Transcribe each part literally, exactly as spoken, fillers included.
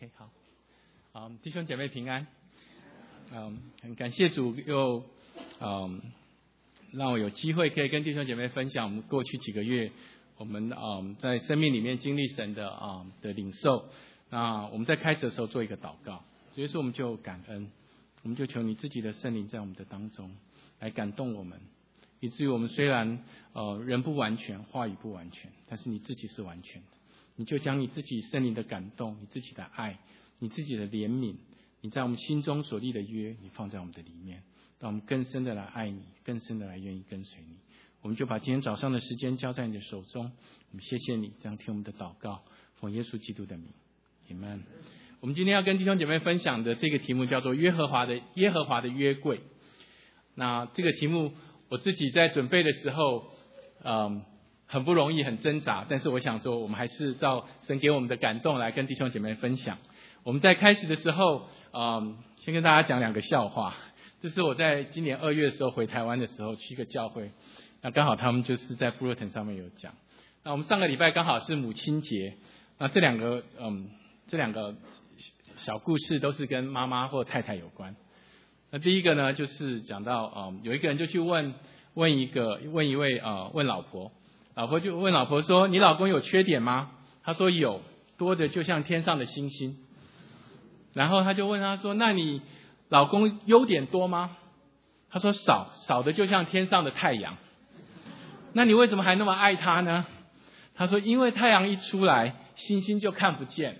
OK， 好，好，弟兄姐妹平安。嗯，很感谢主又嗯让我有机会可以跟弟兄姐妹分享我们过去几个月我们嗯在生命里面经历神的啊、嗯、的领受。那我们在开始的时候做一个祷告，所以说我们就感恩，我们就求你自己的圣灵在我们的当中来感动我们，以至于我们虽然呃人不完全，话语不完全，但是你自己是完全的。你就将你自己圣灵的感动，你自己的爱，你自己的怜悯，你在我们心中所立的约，你放在我们的里面，让我们更深的来爱你，更深的来愿意跟随你。我们就把今天早上的时间交在你的手中，我们谢谢你这样听我们的祷告，奉耶稣基督的名，阿们。我们今天要跟弟兄姐妹分享的这个题目叫做耶和华的耶和华的约柜。那这个题目我自己在准备的时候嗯很不容易，很挣扎，但是我想说我们还是照神给我们的感动来跟弟兄姐妹分享。我们在开始的时候嗯先跟大家讲两个笑话。这是我在今年二月的时候回台湾的时候去一个教会，那刚好他们就是在 Bulletin 上面有讲。那我们上个礼拜刚好是母亲节，那这两个嗯这两个小故事都是跟妈妈或太太有关。那第一个呢就是讲到嗯有一个人就去问问一个问一位呃问老婆，老婆就问老婆说，你老公有缺点吗？他说有，多的就像天上的星星。然后他就问他说，那你老公优点多吗？他说少，少的就像天上的太阳。那你为什么还那么爱他呢？他说因为太阳一出来，星星就看不见。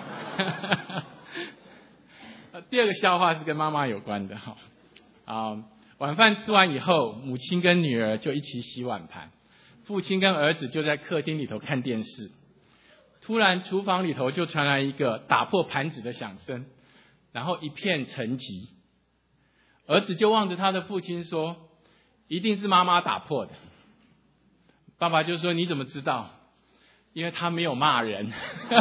第二个笑话是跟妈妈有关的哈。啊，晚饭吃完以后，母亲跟女儿就一起洗碗盘，父亲跟儿子就在客厅里头看电视。突然厨房里头就传来一个打破盘子的响声，然后一片沉寂。儿子就望着他的父亲说，一定是妈妈打破的。爸爸就说，你怎么知道？因为他没有骂人。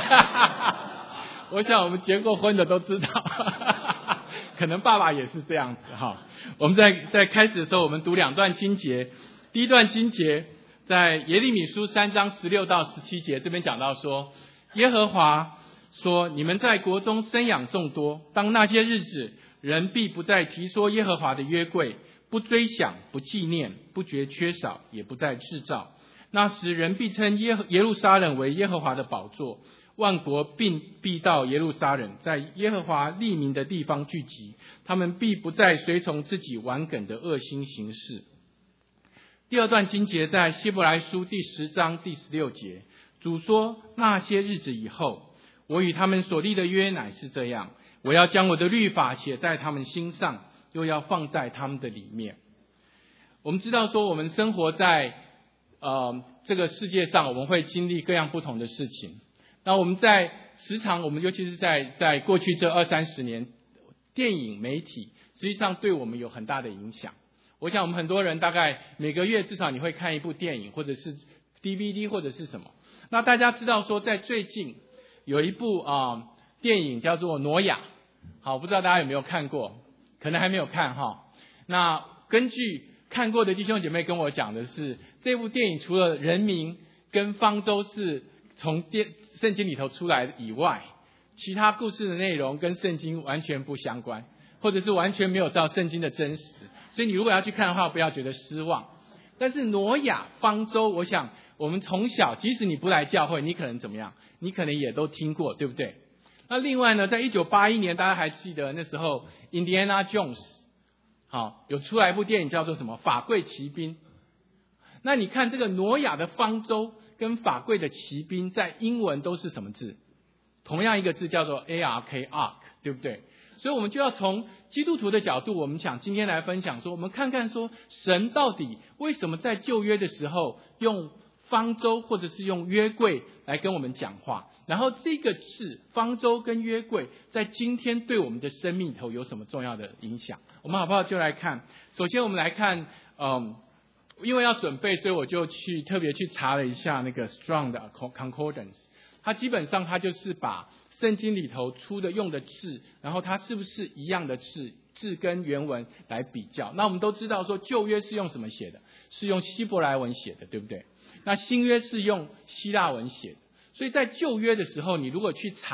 我想我们结过婚的都知道。可能爸爸也是这样子哈。我们在在开始的时候我们读两段经节。第一段经节在耶利米书三章十六到十七节，这边讲到说，耶和华说，你们在国中生养众多，当那些日子，人必不再提说耶和华的约柜，不追想，不纪念，不觉缺少，也不再制造。那时人必称耶耶路撒冷为耶和华的宝座，万国并必到耶路撒冷，在耶和华立名的地方聚集，他们必不再随从自己顽梗的恶心行事。第二段经节在希伯来书第十章第十六节，主说，那些日子以后，我与他们所立的约乃是这样，我要将我的律法写在他们心上，又要放在他们的里面。我们知道说我们生活在呃这个世界上，我们会经历各样不同的事情。那我们在时常我们尤其是在在过去这二三十年，电影媒体实际上对我们有很大的影响。我想我们很多人大概每个月至少你会看一部电影，或者是 D V D 或者是什么。那大家知道说在最近有一部啊、呃、电影叫做挪亚，好，不知道大家有没有看过，可能还没有看哈。那根据看过的弟兄姐妹跟我讲的是，这部电影除了人名跟方舟是从电圣经里头出来以外，其他故事的内容跟圣经完全不相关，或者是完全没有照圣经的真实，所以你如果要去看的话，不要觉得失望。但是挪亚方舟，我想我们从小即使你不来教会，你可能怎么样，你可能也都听过，对不对？那另外呢，在一九八一年大家还记得那时候 Indiana Jones 好有出来一部电影叫做什么法柜骑兵。那你看这个挪亚的方舟跟法柜的骑兵在英文都是什么字？同样一个字叫做 A R K Ark， 对不对？所以我们就要从基督徒的角度，我们想今天来分享说，我们看看说神到底为什么在旧约的时候用方舟或者是用约柜来跟我们讲话，然后这个字方舟跟约柜在今天对我们的生命里头有什么重要的影响。我们好不好就来看，首先我们来看嗯，因为要准备，所以我就去特别去查了一下那个 Strong 的 Concordance， 它基本上它就是把圣经里头出的用的字，然后它是不是一样的字，字跟原文来比较。那我们都知道说旧约是用什么写的，是用希伯来文写的，对不对？那新约是用希腊文写的。所以在旧约的时候，你如果去查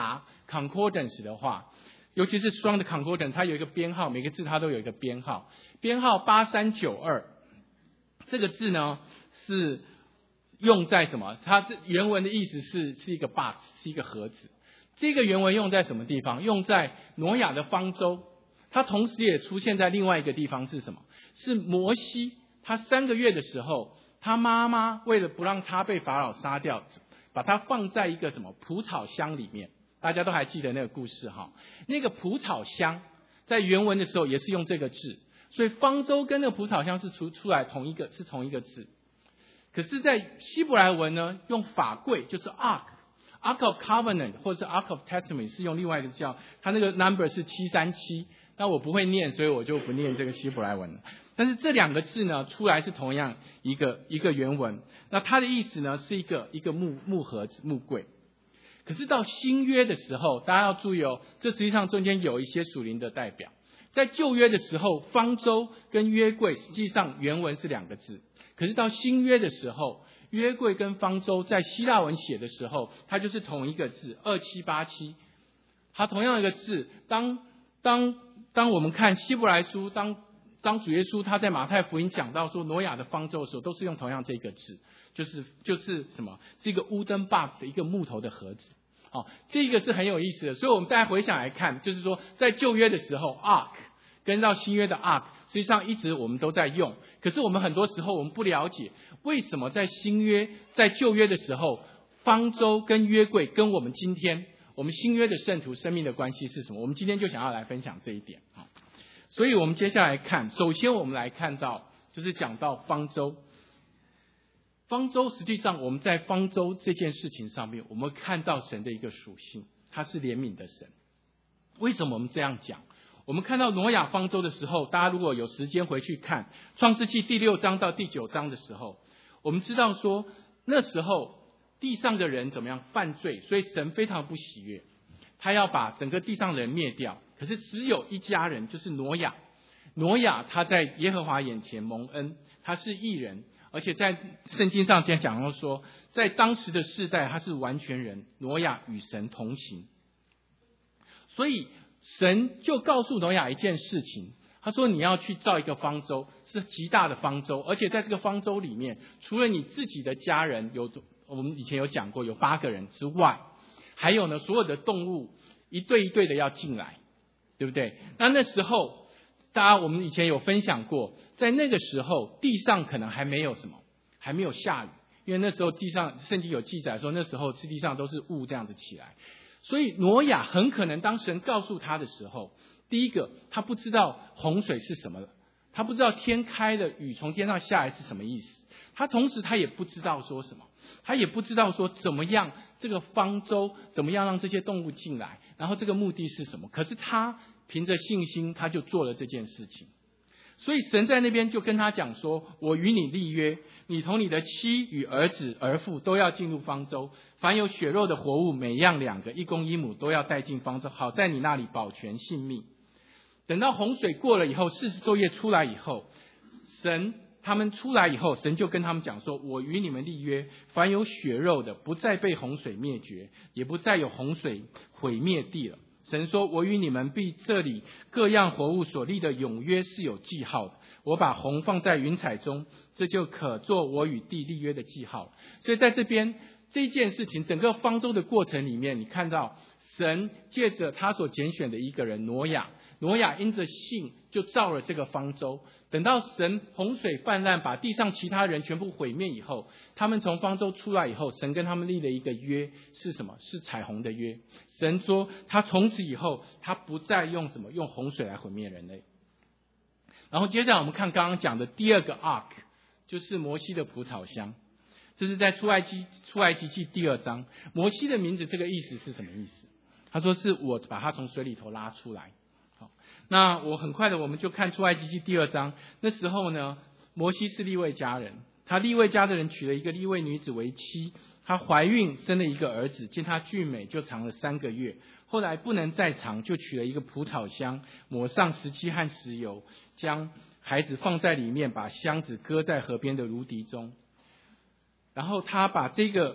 concordance 的话，尤其是双的 concordance， 它有一个编号，每个字它都有一个编号，编号八三九二，这个字呢是用在什么？它这原文的意思是是一个 box， 是一个盒子。这个原文用在什么地方？用在挪亚的方舟，它同时也出现在另外一个地方是什么？是摩西，他三个月的时候，他妈妈为了不让他被法老杀掉，把他放在一个什么蒲草箱里面。大家都还记得那个故事哈？那个蒲草箱在原文的时候也是用这个字，所以方舟跟那个蒲草箱是出出来同一个是同一个字。可是，在希伯来文呢，用法柜就是 ark。Ark of Covenant 或者是 Ark of Testament 是用另外一个叫，它那个 number 是七三七，那我不会念，所以我就不念这个希伯来文。但是这两个字呢，出来是同样一个一个原文，那它的意思呢是一个一个木木盒子木柜。可是到新约的时候，大家要注意哦，这实际上中间有一些属灵的代表。在旧约的时候，方舟跟约柜实际上原文是两个字，可是到新约的时候，约柜跟方舟在希腊文写的时候，它就是同一个字二七八七，它同样一个字。当当当我们看希伯来书，当当主耶稣他在马太福音讲到说挪亚的方舟的时候，都是用同样这个字，就是就是什么？是一个 wooden box， 一个木头的盒子。哦，这个是很有意思的。所以我们再回想来看，就是说在旧约的时候 ark 跟到新约的 ark， 实际上一直我们都在用。可是我们很多时候我们不了解，为什么在新约在旧约的时候，方舟跟约柜跟我们今天我们新约的圣徒生命的关系是什么？我们今天就想要来分享这一点。所以我们接下来看，首先我们来看到就是讲到方舟。方舟实际上我们在方舟这件事情上面，我们看到神的一个属性，他是怜悯的神。为什么我们这样讲？我们看到挪亚方舟的时候，大家如果有时间回去看创世纪第六章到第九章的时候，我们知道说那时候地上的人怎么样犯罪，所以神非常不喜悦，他要把整个地上的人灭掉。可是只有一家人，就是挪亚。挪亚他在耶和华眼前蒙恩，他是义人，而且在圣经上讲到说，在当时的世代他是完全人，挪亚与神同行。所以神就告诉挪亚一件事情，他说你要去造一个方舟，是极大的方舟，而且在这个方舟里面，除了你自己的家人有，我们以前有讲过有八个人之外，还有呢所有的动物一对一对的要进来，对不对？那那时候大家我们以前有分享过，在那个时候地上可能还没有什么，还没有下雨，因为那时候地上圣经有记载说那时候地上都是雾这样子起来。所以挪亚很可能当神告诉他的时候，第一个他不知道洪水是什么了，他不知道天开的雨从天上下来是什么意思，他同时他也不知道说什么，他也不知道说怎么样这个方舟怎么样让这些动物进来，然后这个目的是什么。可是他凭着信心他就做了这件事情。所以神在那边就跟他讲说，我与你立约，你同你的妻与儿子儿妇都要进入方舟，凡有血肉的活物每样两个，一公一母都要带进方舟，好在你那里保全性命。等到洪水过了以后，四十昼夜出来以后，神他们出来以后，神就跟他们讲说，我与你们立约，凡有血肉的不再被洪水灭绝，也不再有洪水毁灭地了。神说，我与你们必这里各样活物所立的永约是有记号的，我把虹放在云彩中，这就可做我与地立约的记号。所以在这边这件事情整个方舟的过程里面，你看到神借着他所拣选的一个人挪亚，挪亚因着信就造了这个方舟。等到神洪水泛滥，把地上其他人全部毁灭以后，他们从方舟出来以后，神跟他们立了一个约，是什么？是彩虹的约。神说他从此以后他不再用什么用洪水来毁灭人类。然后接下来我们看刚刚讲的第二个 ark， 就是摩西的蒲草箱。这是在出埃及出埃及记第二章。摩西的名字这个意思是什么意思？他说是我把他从水里头拉出来。好，那我很快的我们就看出埃及记第二章。那时候呢，摩西是利未家人，他利未家的人娶了一个利未女子为妻，她怀孕生了一个儿子，见她俊美就藏了三个月，后来不能再藏，就取了一个蒲草箱，抹上石漆和石油，将孩子放在里面，把箱子搁在河边的芦荻中。然后他把这个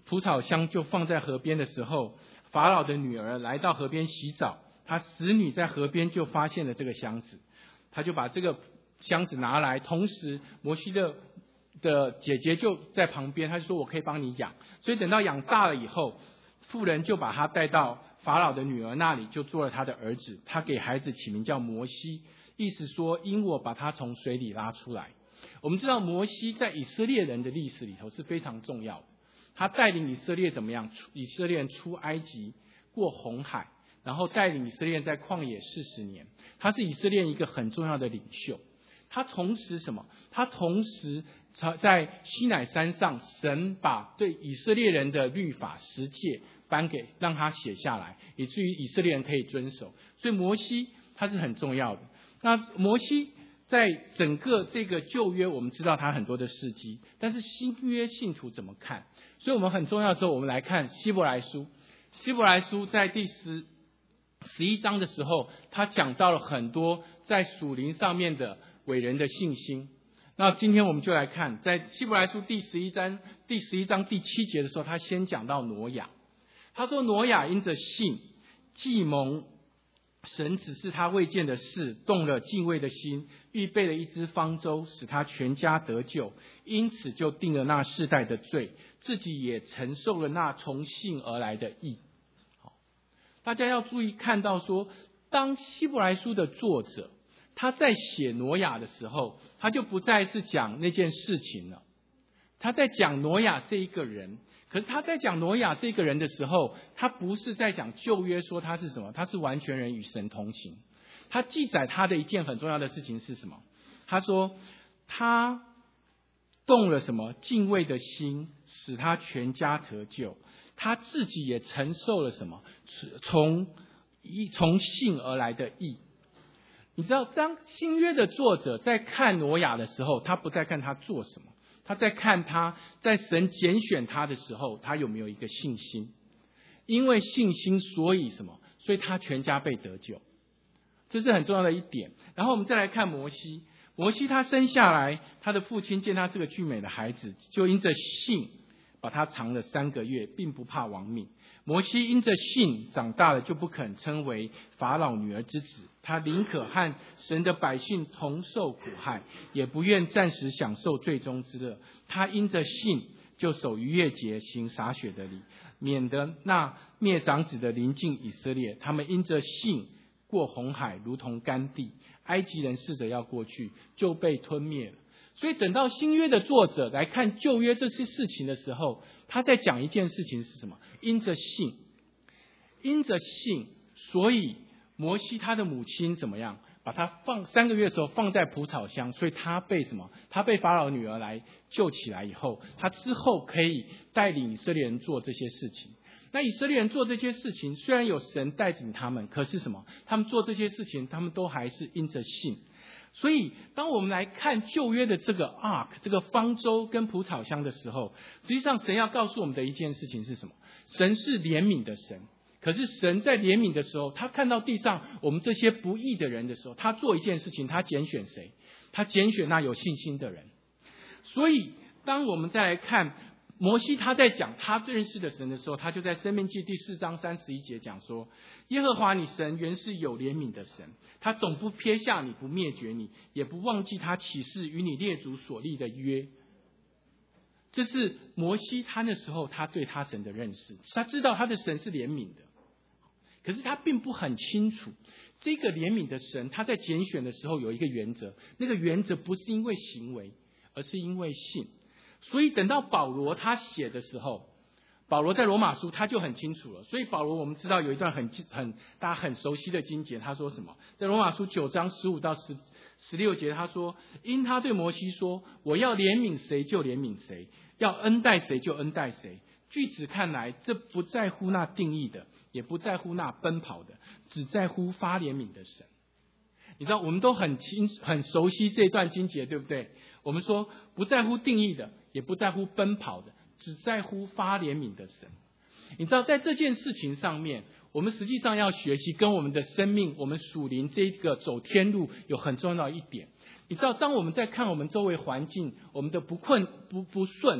蒲草箱就放在河边的时候，法老的女儿来到河边洗澡，她使女在河边就发现了这个箱子，她就把这个箱子拿来，同时摩西的的姐姐就在旁边，她就说我可以帮你养。所以等到养大了以后，妇人就把他带到法老的女儿那里，就做了他的儿子。他给孩子起名叫摩西，意思说因我把他从水里拉出来。我们知道摩西在以色列人的历史里头是非常重要的，他带领以色列怎么样？以色列人出埃及，过红海，然后带领以色列人在旷野四十年。他是以色列一个很重要的领袖。他同时什么？他同时在西乃山上，神把对以色列人的律法十诫颁给让他写下来，以至于以色列人可以遵守。所以摩西他是很重要的。那摩西在整个这个旧约，我们知道他很多的事迹，但是新约信徒怎么看？所以我们很重要的时候，我们来看希伯来书。希伯来书在第十十一章的时候，他讲到了很多在属灵上面的伟人的信心。那今天我们就来看，在希伯来书第十一章第十一章第七节的时候，他先讲到挪亚。他说挪亚因着信，既蒙神指示他未见的事，动了敬畏的心，预备了一只方舟，使他全家得救，因此就定了那世代的罪，自己也承受了那从信而来的义。大家要注意看到说，当希伯来书的作者他在写挪亚的时候，他就不再是讲那件事情了，他在讲挪亚这一个人。可是他在讲挪亚这个人的时候，他不是在讲旧约说他是什么，他是完全人与神同行。他记载他的一件很重要的事情是什么？他说他动了什么敬畏的心，使他全家得救，他自己也承受了什么从从信而来的义。你知道，当新约的作者在看挪亚的时候，他不再看他做什么，他在看他在神拣选他的时候，他有没有一个信心。因为信心，所以什么？所以他全家被得救，这是很重要的一点。然后我们再来看摩西，摩西他生下来，他的父亲见他这个俊美的孩子，就因着信把他藏了三个月，并不怕亡命。摩西因着信长大了，就不肯称为法老女儿之子，他宁可和神的百姓同受苦害，也不愿暂时享受最终之乐。他因着信就守逾越节，行洒血的礼，免得那灭长子的临近以色列。他们因着信过红海，如同干地，埃及人试着要过去，就被吞灭了。所以等到新约的作者来看旧约这些事情的时候，他在讲一件事情是什么？因着信，因着信，所以摩西他的母亲怎么样？把他放三个月的时候放在蒲草箱，所以他被什么？他被法老女儿来救起来以后，他之后可以带领以色列人做这些事情。那以色列人做这些事情，虽然有神带领他们，可是什么？他们做这些事情，他们都还是因着信。所以当我们来看旧约的这个 ark 这个方舟跟蒲草箱的时候，实际上神要告诉我们的一件事情是什么？神是怜悯的神，可是神在怜悯的时候，他看到地上我们这些不义的人的时候，他做一件事情，他拣选谁？他拣选那有信心的人。所以当我们再来看摩西他在讲他认识的神的时候，他就在申命记第四章三十一节讲说，耶和华你神原是有怜悯的神，他总不撇下你，不灭绝你，也不忘记他起誓与你列祖所立的约。这是摩西他那时候他对他神的认识，他知道他的神是怜悯的，可是他并不很清楚这个怜悯的神，他在拣选的时候有一个原则，那个原则不是因为行为，而是因为信。所以等到保罗他写的时候，保罗在罗马书他就很清楚了。所以保罗我们知道有一段很很大家很熟悉的经节，他说什么？在罗马书九章十五到十十六节，他说：因他对摩西说，我要怜悯谁就怜悯谁，要恩待谁就恩待谁。据此看来，这不在乎那定义的，也不在乎那奔跑的，只在乎发怜悯的神。你知道我们都很清很熟悉这段经节，对不对？我们说不在乎定义的，也不在乎奔跑的，只在乎发怜悯的神。你知道在这件事情上面，我们实际上要学习跟我们的生命，我们属灵这个走天路有很重要一点。你知道当我们在看我们周围环境，我们的不困不不顺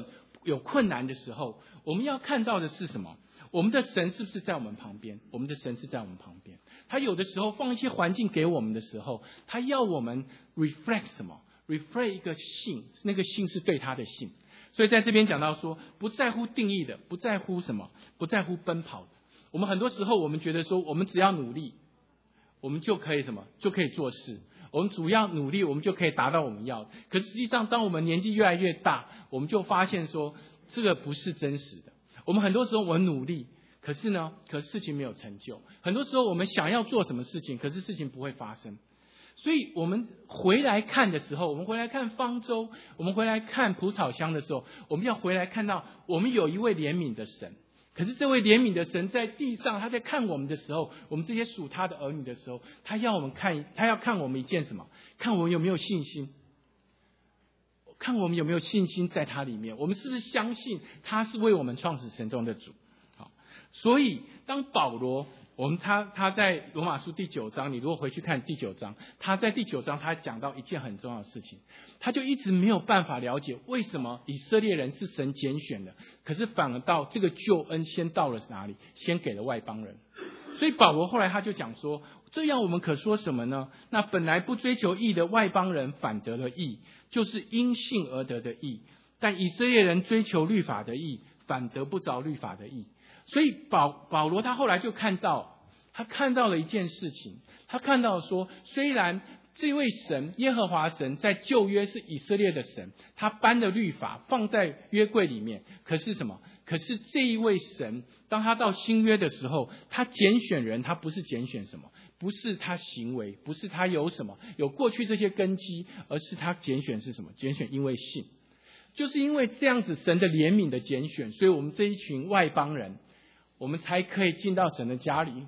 有困难的时候，我们要看到的是什么？我们的神是不是在我们旁边？我们的神是在我们旁边。他有的时候放一些环境给我们的时候，他要我们 reflect 什么？ reflect 一个信，那个信是对他的信。所以在这边讲到说，不在乎定义的，不在乎什么？不在乎奔跑的。我们很多时候我们觉得说，我们只要努力，我们就可以什么？就可以做事。我们主要努力，我们就可以达到我们要的。可是实际上，当我们年纪越来越大，我们就发现说，这个不是真实的。我们很多时候我们努力，可是呢，可是事情没有成就。很多时候我们想要做什么事情，可是事情不会发生。所以我们回来看的时候，我们回来看方舟，我们回来看蒲草箱的时候，我们要回来看到我们有一位怜悯的神。可是这位怜悯的神在地上，他在看我们的时候，我们这些属他的儿女的时候，他要我们看，他要看我们一件什么？看我们有没有信心，看我们有没有信心在他里面，我们是不是相信他是为我们创始神中的主？好，所以当保罗，我们他他在罗马书第九章，你如果回去看第九章，他在第九章他讲到一件很重要的事情，他就一直没有办法了解为什么以色列人是神拣选的，可是反而到这个救恩先到了哪里？先给了外邦人。所以保罗后来他就讲说，这样我们可说什么呢？那本来不追求义的外邦人反得了义，就是因信而得的义，但以色列人追求律法的义，反得不着律法的义。所以保保罗他后来就看到，他看到了一件事情，他看到说，虽然这位神耶和华神在旧约是以色列的神，他颁的律法放在约柜里面，可是什么？可是这一位神，当他到新约的时候，他拣选人，他不是拣选什么？不是他行为，不是他有什么有过去这些根基，而是他拣选是什么？拣选因为信。就是因为这样子神的怜悯的拣选，所以我们这一群外邦人，我们才可以进到神的家里，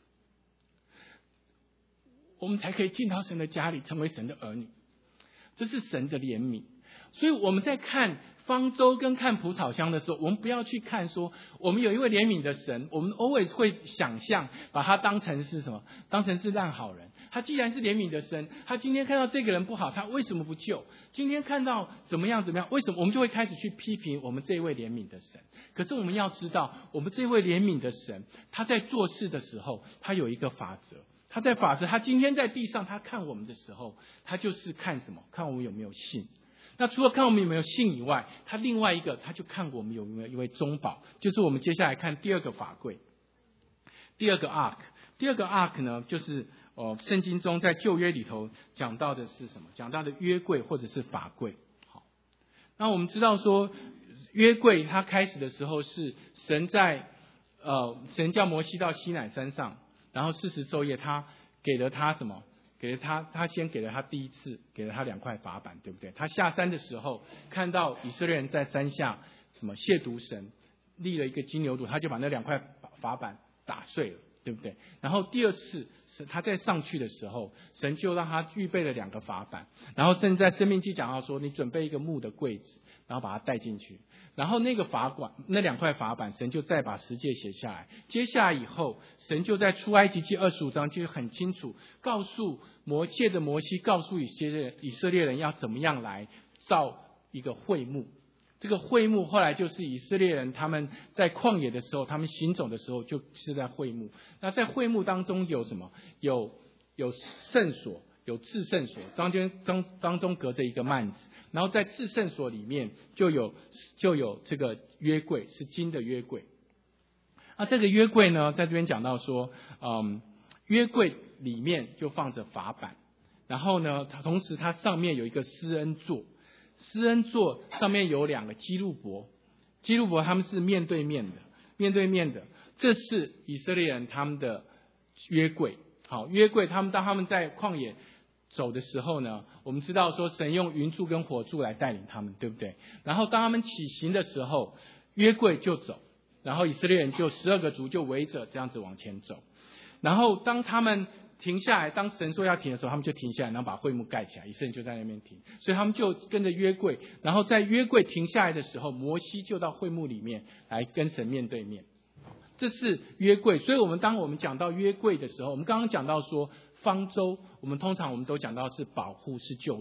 我们才可以进到神的家里，成为神的儿女。这是神的怜悯。所以我们在看方舟跟看蒲草箱的时候，我们不要去看说我们有一位怜悯的神，我们 always 会想象把他当成是什么？当成是烂好人。他既然是怜悯的神，他今天看到这个人不好，他为什么不救？今天看到怎么样怎么样，为什么我们就会开始去批评我们这一位怜悯的神？可是我们要知道，我们这位怜悯的神，他在做事的时候，他有一个法则。他在法则，他今天在地上，他看我们的时候，他就是看什么？看我们有没有信。那除了看我们有没有信以外，他另外一个，他就看我们有没有一位中保，就是我们接下来看第二个法柜，第二个 ark。第二个 ark 呢，就是哦，圣经中在旧约里头讲到的是什么？讲到的约柜或者是法柜。好，那我们知道说，约柜它开始的时候是神在呃，神叫摩西到西乃山上。然后四十昼夜，他给了他什么？给了他，他先给了他第一次，给了他两块法板，对不对？他下山的时候，看到以色列人在山下什么亵渎神，立了一个金牛犊，他就把那两块法板打碎了，对不对？然后第二次，他在上去的时候，神就让他预备了两个法板，然后甚至在申命记讲到说，你准备一个木的柜子，然后把它带进去。然后那个法管，那两块法板，神就再把十诫写下来。接下来以后，神就在出埃及记二十五章就很清楚告诉摩借着摩西告诉以色列以色列人要怎么样来造一个会幕。这个会幕后来就是以色列人他们在旷野的时候，他们行走的时候就是在会幕。那在会幕当中有什么？有有圣所。有至圣所，当中当当中隔着一个幔子，然后在至圣所里面就有就有这个约柜，是金的约柜。那这个约柜呢，在这边讲到说，嗯，约柜里面就放着法板，然后呢，它同时它上面有一个施恩座，施恩座上面有两个基路伯，基路伯他们是面对面的，面对面的，这是以色列人他们的约柜。好，约柜他们当他们在旷野走的时候呢，我们知道说神用云柱跟火柱来带领他们，对不对？然后当他们起行的时候，约柜就走，然后以色列人就十二个族就围着这样子往前走。然后当他们停下来，当神说要停的时候，他们就停下来，然后把会幕盖起来，以色列人就在那边停。所以他们就跟着约柜，然后在约柜停下来的时候，摩西就到会幕里面来跟神面对面。这是约柜，所以我们当我们讲到约柜的时候，我们刚刚讲到说方舟，我们通常我们都讲到是保护，是救赎。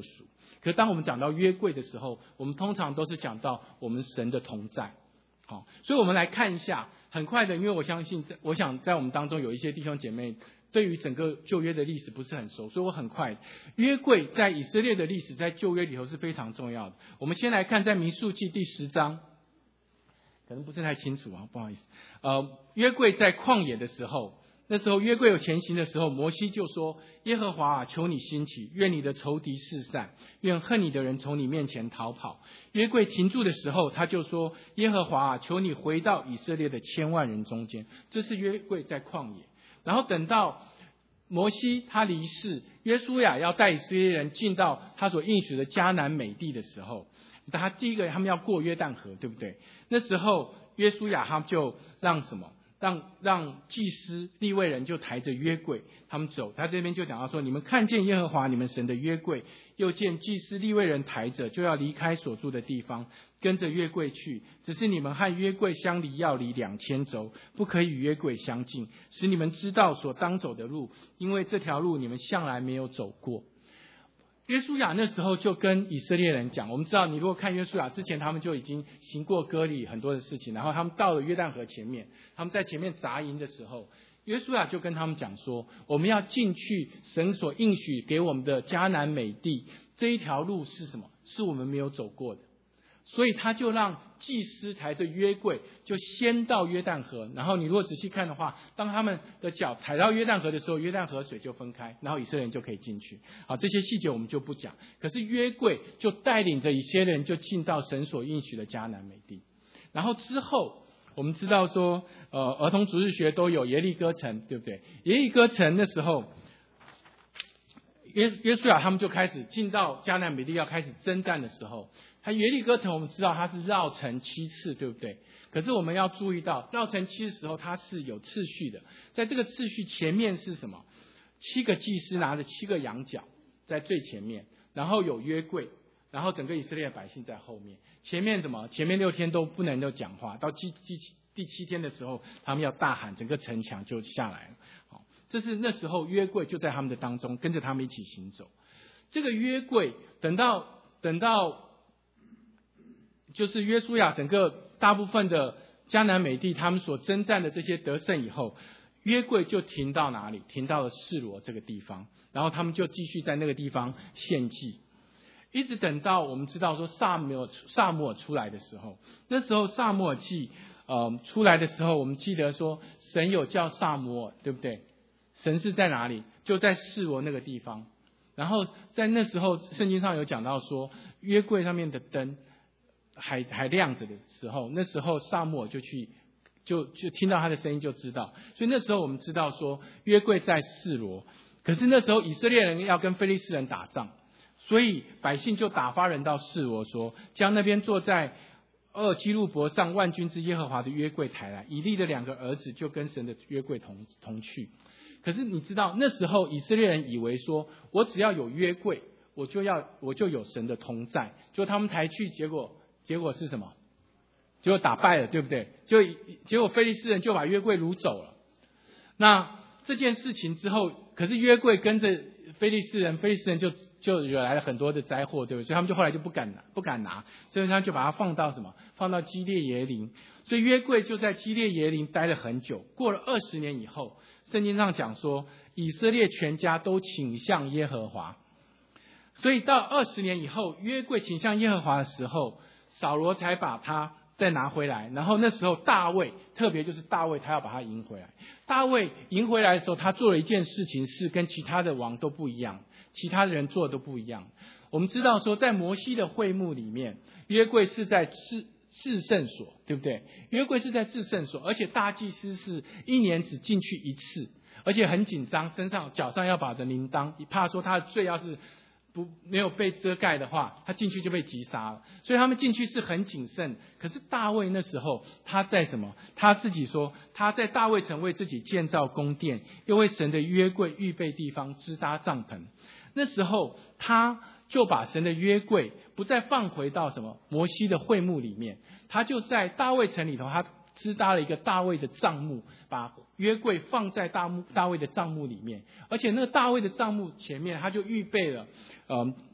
可当我们讲到约柜的时候，我们通常都是讲到我们神的同在。好，所以我们来看一下，很快的，因为我相信，我想在我们当中有一些弟兄姐妹对于整个旧约的历史不是很熟，所以我很快，约柜在以色列的历史在旧约里头是非常重要的。我们先来看在民数记第十章，可能不是太清楚啊，不好意思。呃，约柜在旷野的时候，那时候约柜有前行的时候，摩西就说：耶和华啊，求你兴起，愿你的仇敌四散，愿恨你的人从你面前逃跑。约柜停住的时候，他就说：耶和华啊，求你回到以色列的千万人中间。这是约柜在旷野。然后等到摩西他离世，约书亚要带以色列人进到他所应许的迦南美地的时候，他第一个他们要过约旦河，对不对？那时候约书亚他就让什么？让让祭司利未人就抬着约柜他们走。他这边就讲到说：你们看见耶和华你们神的约柜，又见祭司利未人抬着，就要离开所住的地方，跟着约柜去。只是你们和约柜相离要离两千肘，不可以与约柜相近，使你们知道所当走的路，因为这条路你们向来没有走过。约书亚那时候就跟以色列人讲，我们知道你如果看约书亚之前，他们就已经行过割礼很多的事情，然后他们到了约旦河前面，他们在前面扎营的时候，约书亚就跟他们讲说，我们要进去神所应许给我们的迦南美地，这一条路是什么？是我们没有走过的。所以他就让祭司抬着约柜就先到约旦河，然后你如果仔细看的话，当他们的脚抬到约旦河的时候，约旦河水就分开，然后以色列人就可以进去。好，这些细节我们就不讲。可是约柜就带领着以色列人就进到神所应许的迦南美地。然后之后我们知道说，呃，儿童主日学都有耶利哥城，对不对？耶利哥城那时候，约约书亚他们就开始进到迦南美地要开始征战的时候，他耶利哥城我们知道它是绕城七次，对不对？可是我们要注意到，绕城七的时候它是有次序的，在这个次序前面是什么？七个祭司拿着七个羊角在最前面，然后有约柜，然后整个以色列的百姓在后面。前面什么？前面六天都不能够讲话，到第第第七天的时候，他们要大喊，整个城墙就下来了。好，这是那时候约柜就在他们的当中，跟着他们一起行走。这个约柜等到等到。就是约书亚整个大部分的迦南美地他们所征战的这些得胜以后，约柜就停到哪里？停到了示罗这个地方，然后他们就继续在那个地方献祭，一直等到我们知道说撒母耳撒母耳出来的时候，那时候撒母耳记呃出来的时候，我们记得说神有叫撒母耳，对不对？神是在哪里？就在示罗那个地方。然后在那时候圣经上有讲到说，约柜上面的灯还还亮着的时候，那时候撒母耳就去就就听到他的声音就知道，所以那时候我们知道说约柜在示罗。可是那时候以色列人要跟非利士人打仗，所以百姓就打发人到示罗说，将那边坐在厄基路伯上万军之耶和华的约柜抬来。以利的两个儿子就跟神的约柜同同去。可是你知道那时候以色列人以为说，我只要有约柜，我就要我就有神的同在，就他们抬去，结果结果是什么？结果打败了，对不对？就结果非利士人就把约柜掳走了。那这件事情之后，可是约柜跟着非利士人，非利士人就就惹来了很多的灾祸，对不对？所以他们就后来就不敢拿，不敢拿，所以他就把它放到什么？放到基列耶琳。所以约柜就在基列耶琳待了很久。过了二十年以后，圣经上讲说，以色列全家都倾向耶和华。所以到二十年以后，约柜倾向耶和华的时候，扫罗才把他再拿回来。然后那时候大卫，特别就是大卫他要把他赢回来。大卫赢回来的时候，他做了一件事情是跟其他的王都不一样，其他的人做的都不一样。我们知道说，在摩西的会幕里面，约柜是在至至圣所，对不对？约柜是在至圣所，而且大祭司是一年只进去一次，而且很紧张，身上脚上要把着铃铛，怕说他的罪要是不没有被遮盖的话，他进去就被击杀了。所以他们进去是很谨慎。可是大卫那时候他在什么？他自己说他在大卫城为自己建造宫殿，又为神的约柜预备地方，支搭帐篷。那时候他就把神的约柜不再放回到什么摩西的会幕里面，他就在大卫城里头，他支搭了一个大卫的帐幕，把约柜放在大幕大卫的帐幕里面。而且那个大卫的帐幕前面，他就预备了呃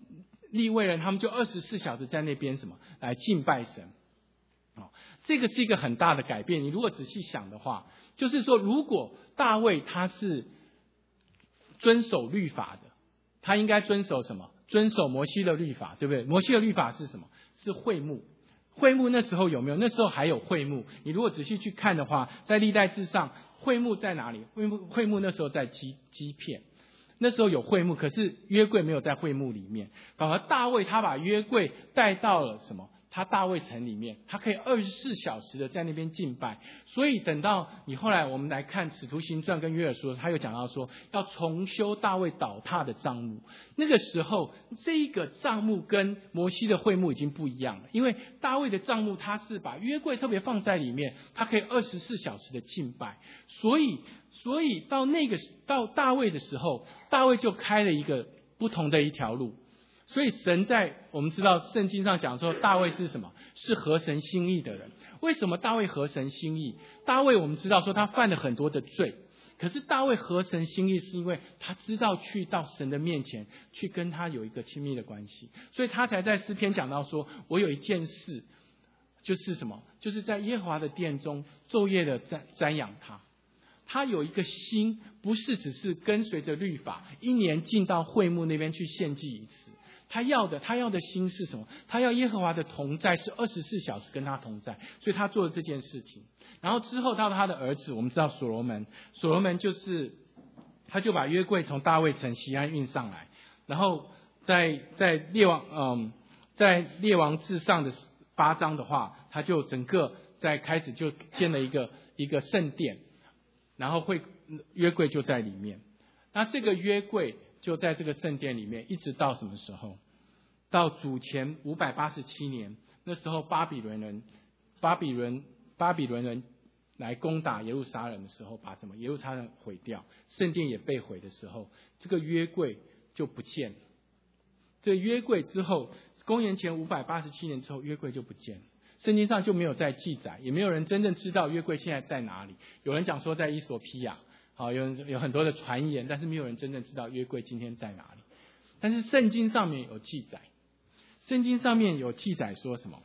利未人他们就二十四小时在那边什么来敬拜神。哦，这个是一个很大的改变。你如果仔细想的话，就是说，如果大卫他是遵守律法的，他应该遵守什么？遵守摩西的律法，对不对？摩西的律法是什么？是会幕。会幕那时候有没有？那时候还有会幕。你如果仔细去看的话，在历代志上，会幕在哪里？会幕会幕那时候在基基片，那时候有会幕，可是约柜没有在会幕里面。反而大卫他把约柜带到了什么？他大卫城里面，他可以二十四小时的在那边敬拜。所以等到你后来我们来看使徒行传跟约珥书，他又讲到说要重修大卫倒塌的帐幕。那个时候这一个帐幕跟摩西的会幕已经不一样了，因为大卫的帐幕他是把约柜特别放在里面，他可以二十四小时的敬拜。所以所以到那个到大卫的时候，大卫就开了一个不同的一条路。所以神在我们知道圣经上讲说大卫是什么？是合神心意的人。为什么大卫合神心意？大卫我们知道说他犯了很多的罪，可是大卫合神心意是因为他知道去到神的面前去跟他有一个亲密的关系，所以他才在诗篇讲到说，我有一件事就是什么？就是在耶和华的殿中昼夜的瞻瞻仰他。他有一个心，不是只是跟随着律法一年进到会幕那边去献祭一次。他要的，他要的心是什么？他要耶和华的同在，是二十四小时跟他同在，所以他做了这件事情。然后之后到他的儿子，我们知道所罗门，所罗门就是他就把约柜从大卫城锡安运上来，然后在在列王嗯在列王志上的八章的话，他就整个在开始就建了一个一个圣殿，然后会约柜就在里面。那这个约柜就在这个圣殿里面，一直到什么时候？到主前五百八十七年，那时候巴比伦人、巴比伦、巴比伦人来攻打耶路撒冷的时候，把什么耶路撒冷毁掉，圣殿也被毁的时候，这个约柜就不见了。这约柜之后，公元前五百八十七年之后，约柜就不见了。圣经上就没有再记载，也没有人真正知道约柜现在在哪里。有人讲说在伊索匹亚。好，有有很多的传言，但是没有人真正知道约柜今天在哪里。但是圣经上面有记载，圣经上面有记载说什么？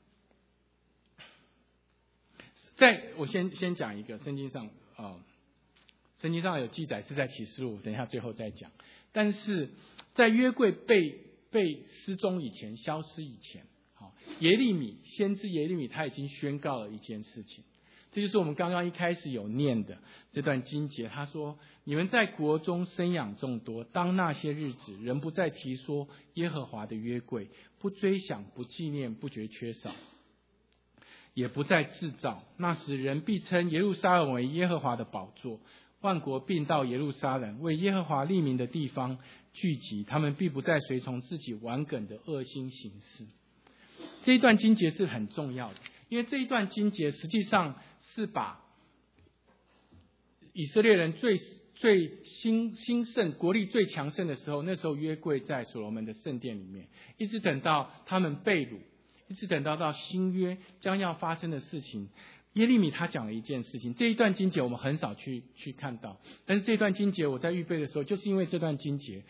在我先先讲一个圣经上啊、呃，圣经上有记载是在启示录，等一下最后再讲。但是在约柜被被失踪以前、消失以前，好，耶利米先知耶利米他已经宣告了一件事情。这就是我们刚刚一开始有念的这段经节，他说：你们在国中生养众多，当那些日子，人不再提说耶和华的约柜，不追想，不纪念，不觉缺少，也不再制造。那时人必称耶路撒冷为耶和华的宝座，万国并到耶路撒冷，为耶和华立名的地方聚集，他们必不再随从自己顽梗的恶心行事。这一段经节是很重要的，因为这一段经节实际上是把以色列人最最兴兴盛、国力最强盛的时候，那时候约柜在所罗门的圣殿里面，一直等到他们被掳，一直等到到新约将要发生的事情。耶利米他讲了一件事情，这一段经节我们很少去去看到，但是这段经节我在预备的时候，就是因为这段经节，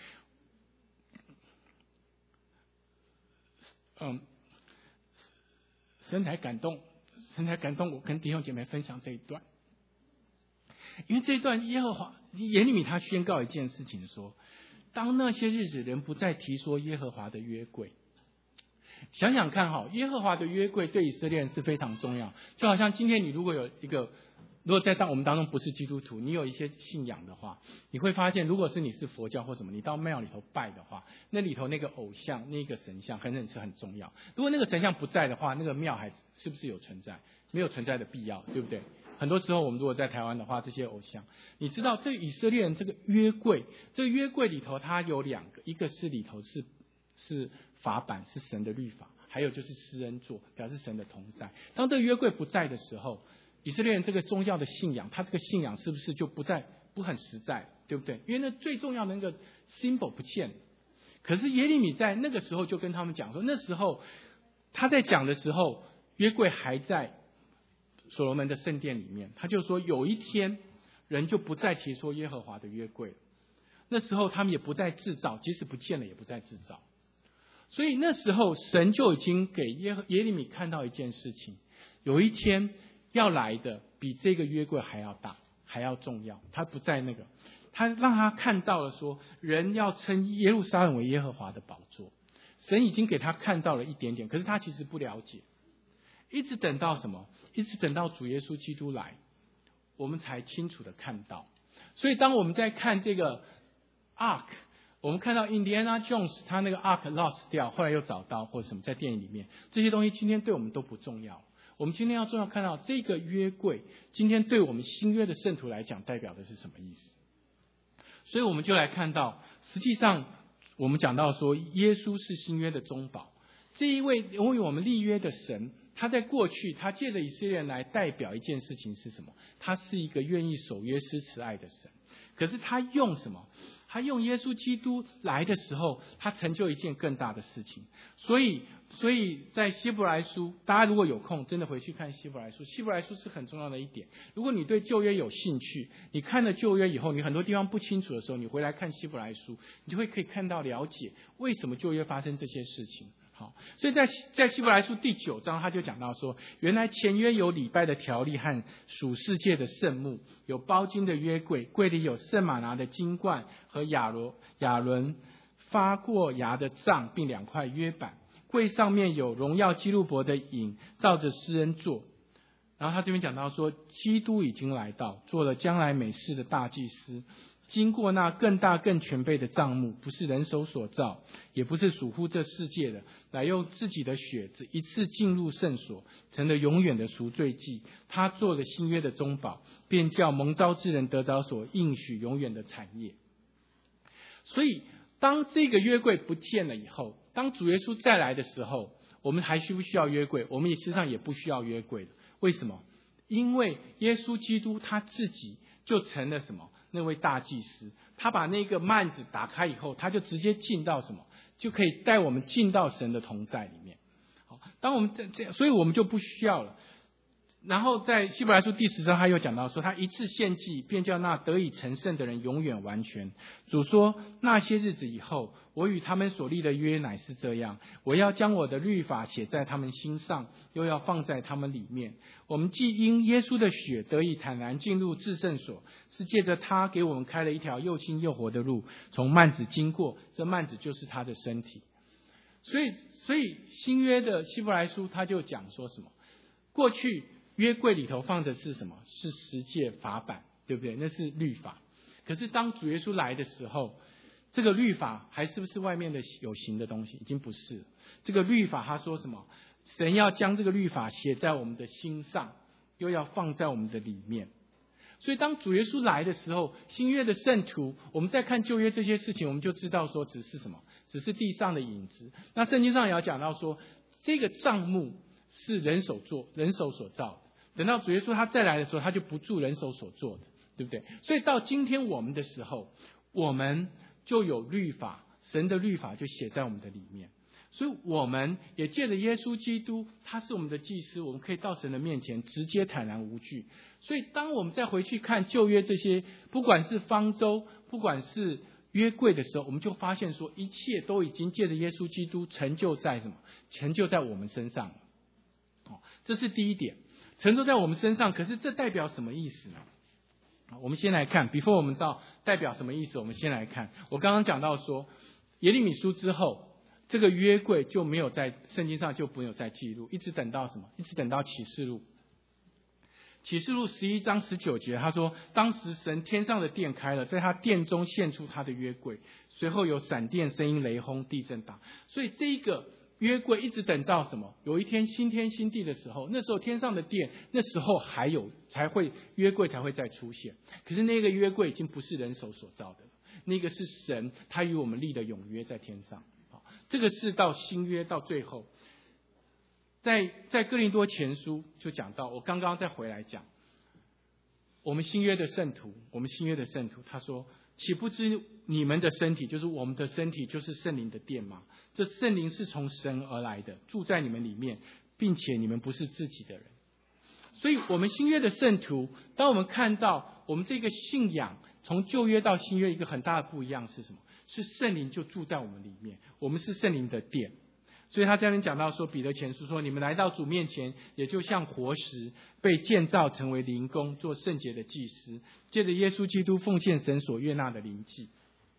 嗯，神才感动。神才感动我跟弟兄姐妹分享这一段，因为这一段耶和华耶利米他宣告一件事情说，当那些日子人不再提说耶和华的约柜。想想看哈，耶和华的约柜对以色列人是非常重要，就好像今天你如果有一个如果在当我们当中不是基督徒，你有一些信仰的话，你会发现，如果是你是佛教或什么，你到庙里头拜的话，那里头那个偶像、那个神像，很很是很重要。如果那个神像不在的话，那个庙还是不是有存在？没有存在的必要，对不对？很多时候我们如果在台湾的话，这些偶像，你知道这以色列人这个约柜，这个约柜里头它有两个，一个是里头是是法版，是神的律法，还有就是施恩座，表示神的同在。当这个约柜不在的时候，以色列人这个宗教的信仰，他这个信仰是不是就不再不很实在，对不对？因为那最重要的那个 symbol 不见了。可是耶利米在那个时候就跟他们讲说，那时候他在讲的时候，约柜还在所罗门的圣殿里面，他就说有一天人就不再提说耶和华的约柜了。那时候他们也不再制造，即使不见了也不再制造。 所以那时候神就已经给耶耶利米看到一件事情，有一天要来的比这个约柜还要大，还要重要。他不在那个，他让他看到了说，人要称耶路撒冷为耶和华的宝座。神已经给他看到了一点点，可是他其实不了解。一直等到什么？一直等到主耶稣基督来，我们才清楚的看到。所以当我们在看这个 Ark， 我们看到 Indiana Jones 他那个 Ark lost 掉，后来又找到或者什么，在电影里面，这些东西今天对我们都不重要。我们今天要重要看到这个约柜，今天对我们新约的圣徒来讲，代表的是什么意思？所以我们就来看到，实际上我们讲到说，耶稣是新约的中保，这一位为我们立约的神，他在过去他借着以色列人来代表一件事情是什么？他是一个愿意守约施慈爱的神。可是他用什么？他用耶稣基督来的时候，他成就一件更大的事情。所以所以在希伯来书，大家如果有空真的回去看希伯来书，希伯来书是很重要的一点。如果你对旧约有兴趣，你看了旧约以后，你很多地方不清楚的时候，你回来看希伯来书，你就会可以看到了解为什么旧约发生这些事情。好，所以在在希伯来书第九章，他就讲到说，原来前约有礼拜的条例和属世界的圣幕，有包金的约柜，柜里有圣玛拿的金冠和亚罗亚伦发过芽的杖，并两块约板。柜上面有荣耀基路伯的影，照着施恩座。然后他这边讲到说，基督已经来到，做了将来美事的大祭司。经过那更大更全备的帐幕，不是人手所造，也不是属乎这世界的，乃用自己的血子一次进入圣所，成了永远的赎罪祭。他做了新约的中保，便叫蒙召之人得着所应许永远的产业。所以当这个约柜不见了以后，当主耶稣再来的时候，我们还需不需要约柜？我们事实上也不需要约柜的。为什么？因为耶稣基督他自己就成了什么？那位大祭司，他把那个幔子打开以后，他就直接进到什么？就可以带我们进到神的同在里面。好，当我们这样，所以我们就不需要了。然后在希伯来书第十章，他又讲到说，他一次献祭，便叫那得以成圣的人永远完全。主说，那些日子以后，我与他们所立的约乃是这样，我要将我的律法写在他们心上，又要放在他们里面。我们既因耶稣的血得以坦然进入至圣所，是借着他给我们开了一条又清又活的路，从幔子经过，这幔子就是他的身体。所以所以新约的希伯来书他就讲说什么？过去约柜里头放的是什么？是十诫法版，对不对？那是律法。可是当主耶稣来的时候，这个律法还是不是外面的有形的东西？已经不是。这个律法他说什么？神要将这个律法写在我们的心上，又要放在我们的里面。所以当主耶稣来的时候，新约的圣徒，我们在看旧约这些事情，我们就知道说只是什么？只是地上的影子。那圣经上也要讲到说，这个帐幕是人手做，人手所造的。等到主耶稣他再来的时候，他就不住人手所做的，对不对？所以到今天我们的时候，我们就有律法，神的律法就写在我们的里面。所以我们也借着耶稣基督，他是我们的祭司，我们可以到神的面前直接坦然无惧。所以当我们再回去看旧约这些，不管是方舟，不管是约柜的时候，我们就发现说，一切都已经借着耶稣基督成就在什么？成就在我们身上了。哦，这是第一点，成就在我们身上。可是这代表什么意思呢？我们先来看 before 我们到代表什么意思，我们先来看，我刚刚讲到说，耶利米书之后，这个约柜就没有在圣经上就没有再记录，一直等到什么？一直等到启示录。启示录十一章十九节，他说，当时神天上的殿开了，在他殿中现出他的约柜，随后有闪电、声音、雷轰、地震大。所以这一个约柜一直等到什么？有一天新天新地的时候，那时候天上的殿，那时候还有才会约柜才会再出现。可是那个约柜已经不是人手所造的了，那个是神他与我们立的永约在天上。这个是到新约到最后，在在哥林多前书就讲到，我刚刚再回来讲，我们新约的圣徒，我们新约的圣徒，他说，岂不知你们的身体，就是我们的身体，就是圣灵的殿吗？这圣灵是从神而来的，住在你们里面，并且你们不是自己的人。 所以我们新约的圣徒，当我们看到我们这个信仰从旧约到新约一个很大的不一样是什么？是圣灵就住在我们里面，我们是圣灵的殿。所以他这边讲到说，彼得前书说，你们来到主面前，也就像活石，被建造成为灵宫，做圣洁的祭司，借着耶稣基督奉献神所悦纳的灵祭。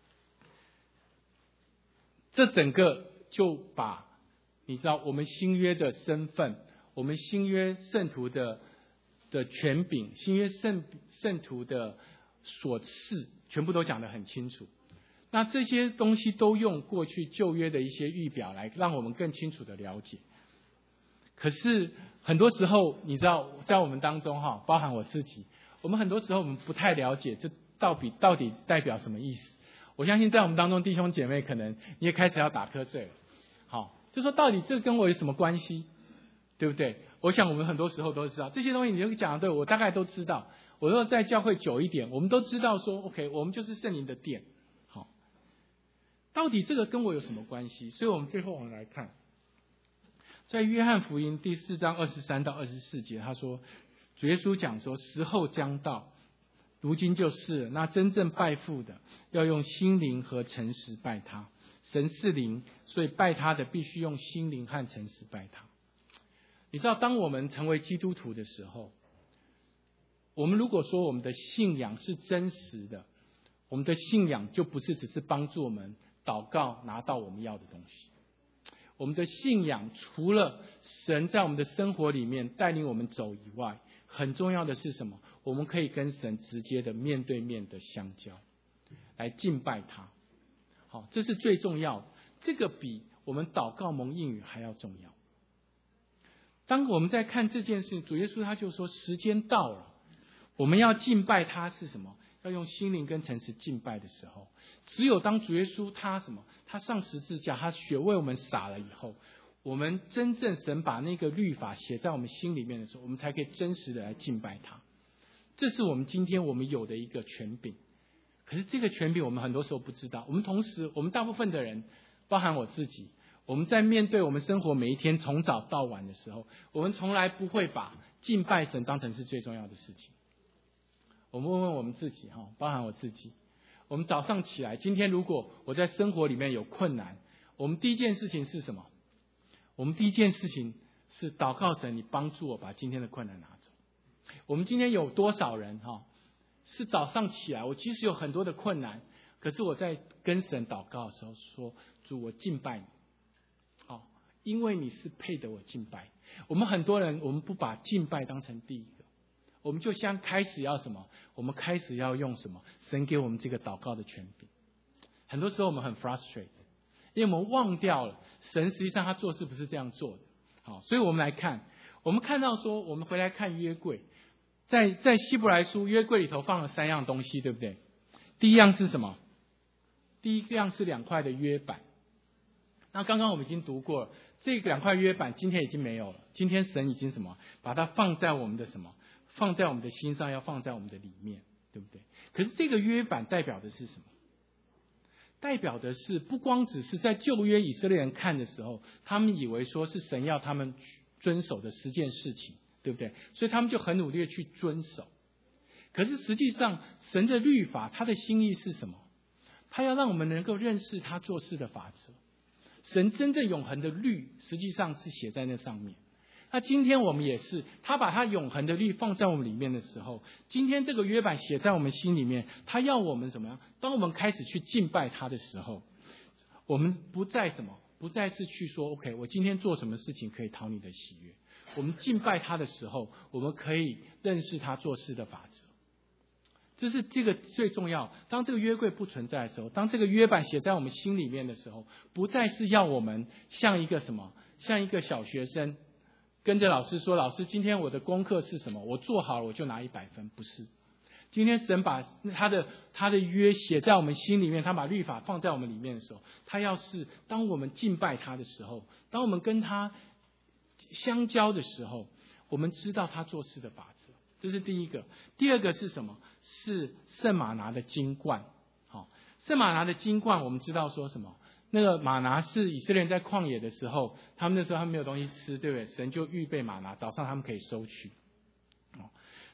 这整个就把你知道我们新约的身份，我们新约圣徒的的权柄，新约圣圣徒的所赐，全部都讲得很清楚。那这些东西都用过去旧约的一些预表来让我们更清楚的了解。可是很多时候你知道在我们当中哈，包含我自己，我们很多时候我们不太了解这到底到底代表什么意思。我相信在我们当中弟兄姐妹可能你也开始要打瞌睡了。好，就说到底这跟我有什么关系，对不对？我想我们很多时候都知道这些东西，你就讲的对，我大概都知道。我若在教会久一点，我们都知道说 OK， 我们就是圣灵的殿。到底这个跟我有什么关系？所以我们最后我们来看，在约翰福音第四章二十三到二十四节，他说，主耶稣讲说，时候将到，如今就是了，那真正拜父的，要用心灵和诚实拜他。神是灵，所以拜他的必须用心灵和诚实拜他。你知道，当我们成为基督徒的时候，我们如果说我们的信仰是真实的，我们的信仰就不是只是帮助我们祷告拿到我们要的东西。我们的信仰除了神在我们的生活里面带领我们走以外，很重要的是什么？我们可以跟神直接的面对面的相交，来敬拜他。好，这是最重要的，这个比我们祷告蒙应许还要重要。当我们在看这件事情，主耶稣他就说时间到了，我们要敬拜他是什么？要用心灵跟诚实敬拜的时候，只有当主耶稣他什么，他上十字架，他血为我们洒了以后，我们真正神把那个律法写在我们心里面的时候，我们才可以真实的来敬拜他。这是我们今天我们有的一个权柄。可是这个权柄我们很多时候不知道。我们同时，我们大部分的人，包含我自己，我们在面对我们生活每一天从早到晚的时候，我们从来不会把敬拜神当成是最重要的事情。我们问问我们自己哈，包含我自己，我们早上起来，今天如果我在生活里面有困难，我们第一件事情是什么？我们第一件事情是祷告神，你帮助我把今天的困难拿走。我们今天有多少人哈，是早上起来，我即使有很多的困难，可是我在跟神祷告的时候说，主，我敬拜你，好，因为你是配得我敬拜。我们很多人，我们不把敬拜当成第一个。我们就像开始要什么？我们开始要用什么？神给我们这个祷告的权柄。很多时候我们很 frustrated， 因为我们忘掉了神实际上他做事不是这样做的。好，所以我们来看，我们看到说，我们回来看约柜，在在希伯来书约柜里头放了三样东西，对不对？第一样是什么？第一样是两块的约版。那刚刚我们已经读过了，这两块约版今天已经没有了。今天神已经什么？把它放在我们的什么？放在我们的心上，要放在我们的里面，对不对？可是这个约版代表的是什么？代表的是不光只是在旧约以色列人看的时候，他们以为说是神要他们遵守的十件事情，对不对？所以他们就很努力的去遵守。可是实际上，神的律法，他的心意是什么？他要让我们能够认识他做事的法则。神真正永恒的律，实际上是写在那上面。那今天我们也是，他把他永恒的律放在我们里面的时候，今天这个约版写在我们心里面，他要我们怎么样？当我们开始去敬拜他的时候，我们不再什么，不再是去说 OK， 我今天做什么事情可以讨你的喜悦。我们敬拜他的时候，我们可以认识他做事的法则。这是这个最重要。当这个约柜不存在的时候，当这个约版写在我们心里面的时候，不再是要我们像一个什么，像一个小学生。跟着老师说，老师今天我的功课是什么？我做好了我就拿一百分，不是。今天神把他的他的约写在我们心里面，他把律法放在我们里面的时候，他要是当我们敬拜他的时候，当我们跟他相交的时候，我们知道他做事的法则。这是第一个。第二个是什么？是圣马拿的金冠。好，圣马拿的金冠，我们知道说什么？那个玛拿是以色列人在旷野的时候，他们那时候他们没有东西吃，对不对？神就预备玛拿，早上他们可以收取。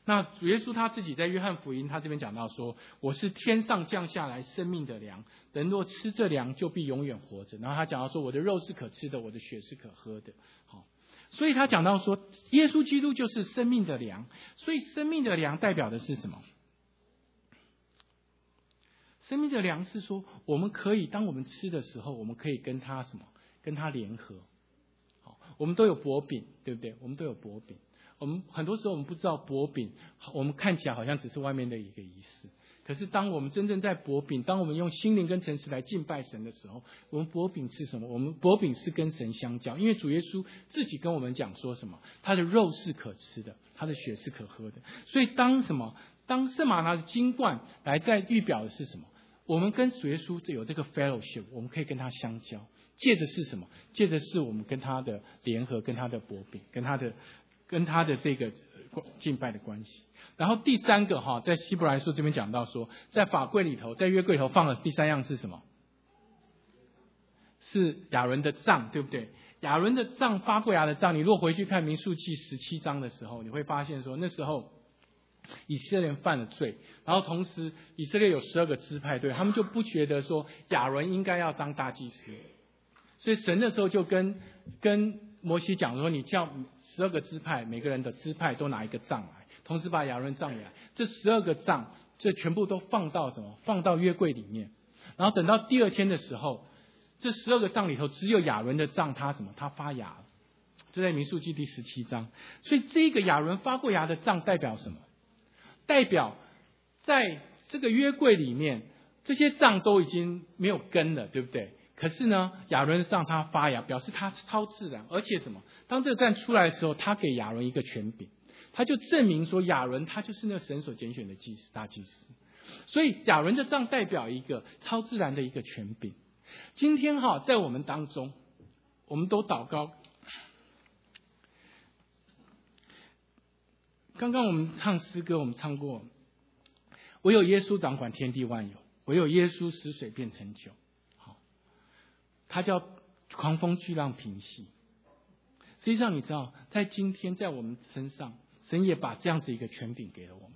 那主耶稣他自己在约翰福音，他这边讲到说，我是天上降下来生命的粮，人若吃这粮，就必永远活着。然后他讲到说，我的肉是可吃的，我的血是可喝的。好，所以他讲到说，耶稣基督就是生命的粮。所以生命的粮代表的是什么？生命的粮是说，我们可以当我们吃的时候，我们可以跟他什么？跟他联合。好，我们都有薄饼，对不对？我们都有薄饼。我们很多时候我们不知道薄饼，我们看起来好像只是外面的一个仪式。可是当我们真正在薄饼，当我们用心灵跟诚实来敬拜神的时候，我们薄饼是什么？我们薄饼是跟神相交，因为主耶稣自己跟我们讲说什么？他的肉是可吃的，他的血是可喝的。所以当什么？当圣马拿的金冠来在预表的是什么？我们跟主耶稣有这个 fellowship， 我们可以跟他相交。借着是什么？借着是我们跟他的联合，跟他的薄饼，跟他的跟他的这个敬拜的关系。然后第三个哈，在希伯来书这边讲到说，在法柜里头，在约柜里头放了第三样是什么？是亚伦的杖，对不对？亚伦的杖，发过芽的杖。你如果回去看民数记十七章的时候，你会发现说，那时候以色列人犯了罪，然后同时以色列有十二个支派，对，他们就不觉得说亚伦应该要当大祭司，所以神那时候就跟跟摩西讲说，你叫十二个支派，每个人的支派都拿一个杖来，同时把亚伦杖也来，这十二个杖，这全部都放到什么？放到约柜里面。然后等到第二天的时候，这十二个杖里头只有亚伦的杖，他什么？他发芽了。这在民数记第十七章。所以这个亚伦发过芽的杖代表什么？代表在这个约柜里面，这些杖都已经没有根了，对不对？可是呢，亚伦让他发芽，表示他超自然，而且什么？当这个杖出来的时候，他给亚伦一个权柄，他就证明说亚伦他就是那神所拣选的祭司大祭司。所以亚伦的杖代表一个超自然的一个权柄。今天哈，在我们当中，我们都祷告。刚刚我们唱诗歌，我们唱过，唯有耶稣掌管天地万有，唯有耶稣使水变成酒。好，他叫狂风巨浪平息。实际上你知道，在今天在我们身上，神也把这样子一个权柄给了我们。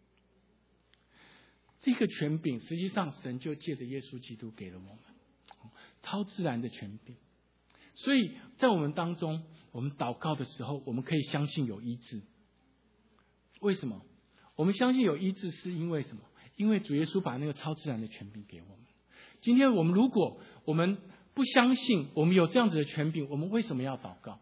这个权柄实际上神就借着耶稣基督给了我们超自然的权柄。所以在我们当中，我们祷告的时候，我们可以相信有医治。为什么？我们相信有医治是因为什么？因为主耶稣把那个超自然的权柄给我们。今天我们如果我们不相信我们有这样子的权柄，我们为什么要祷告？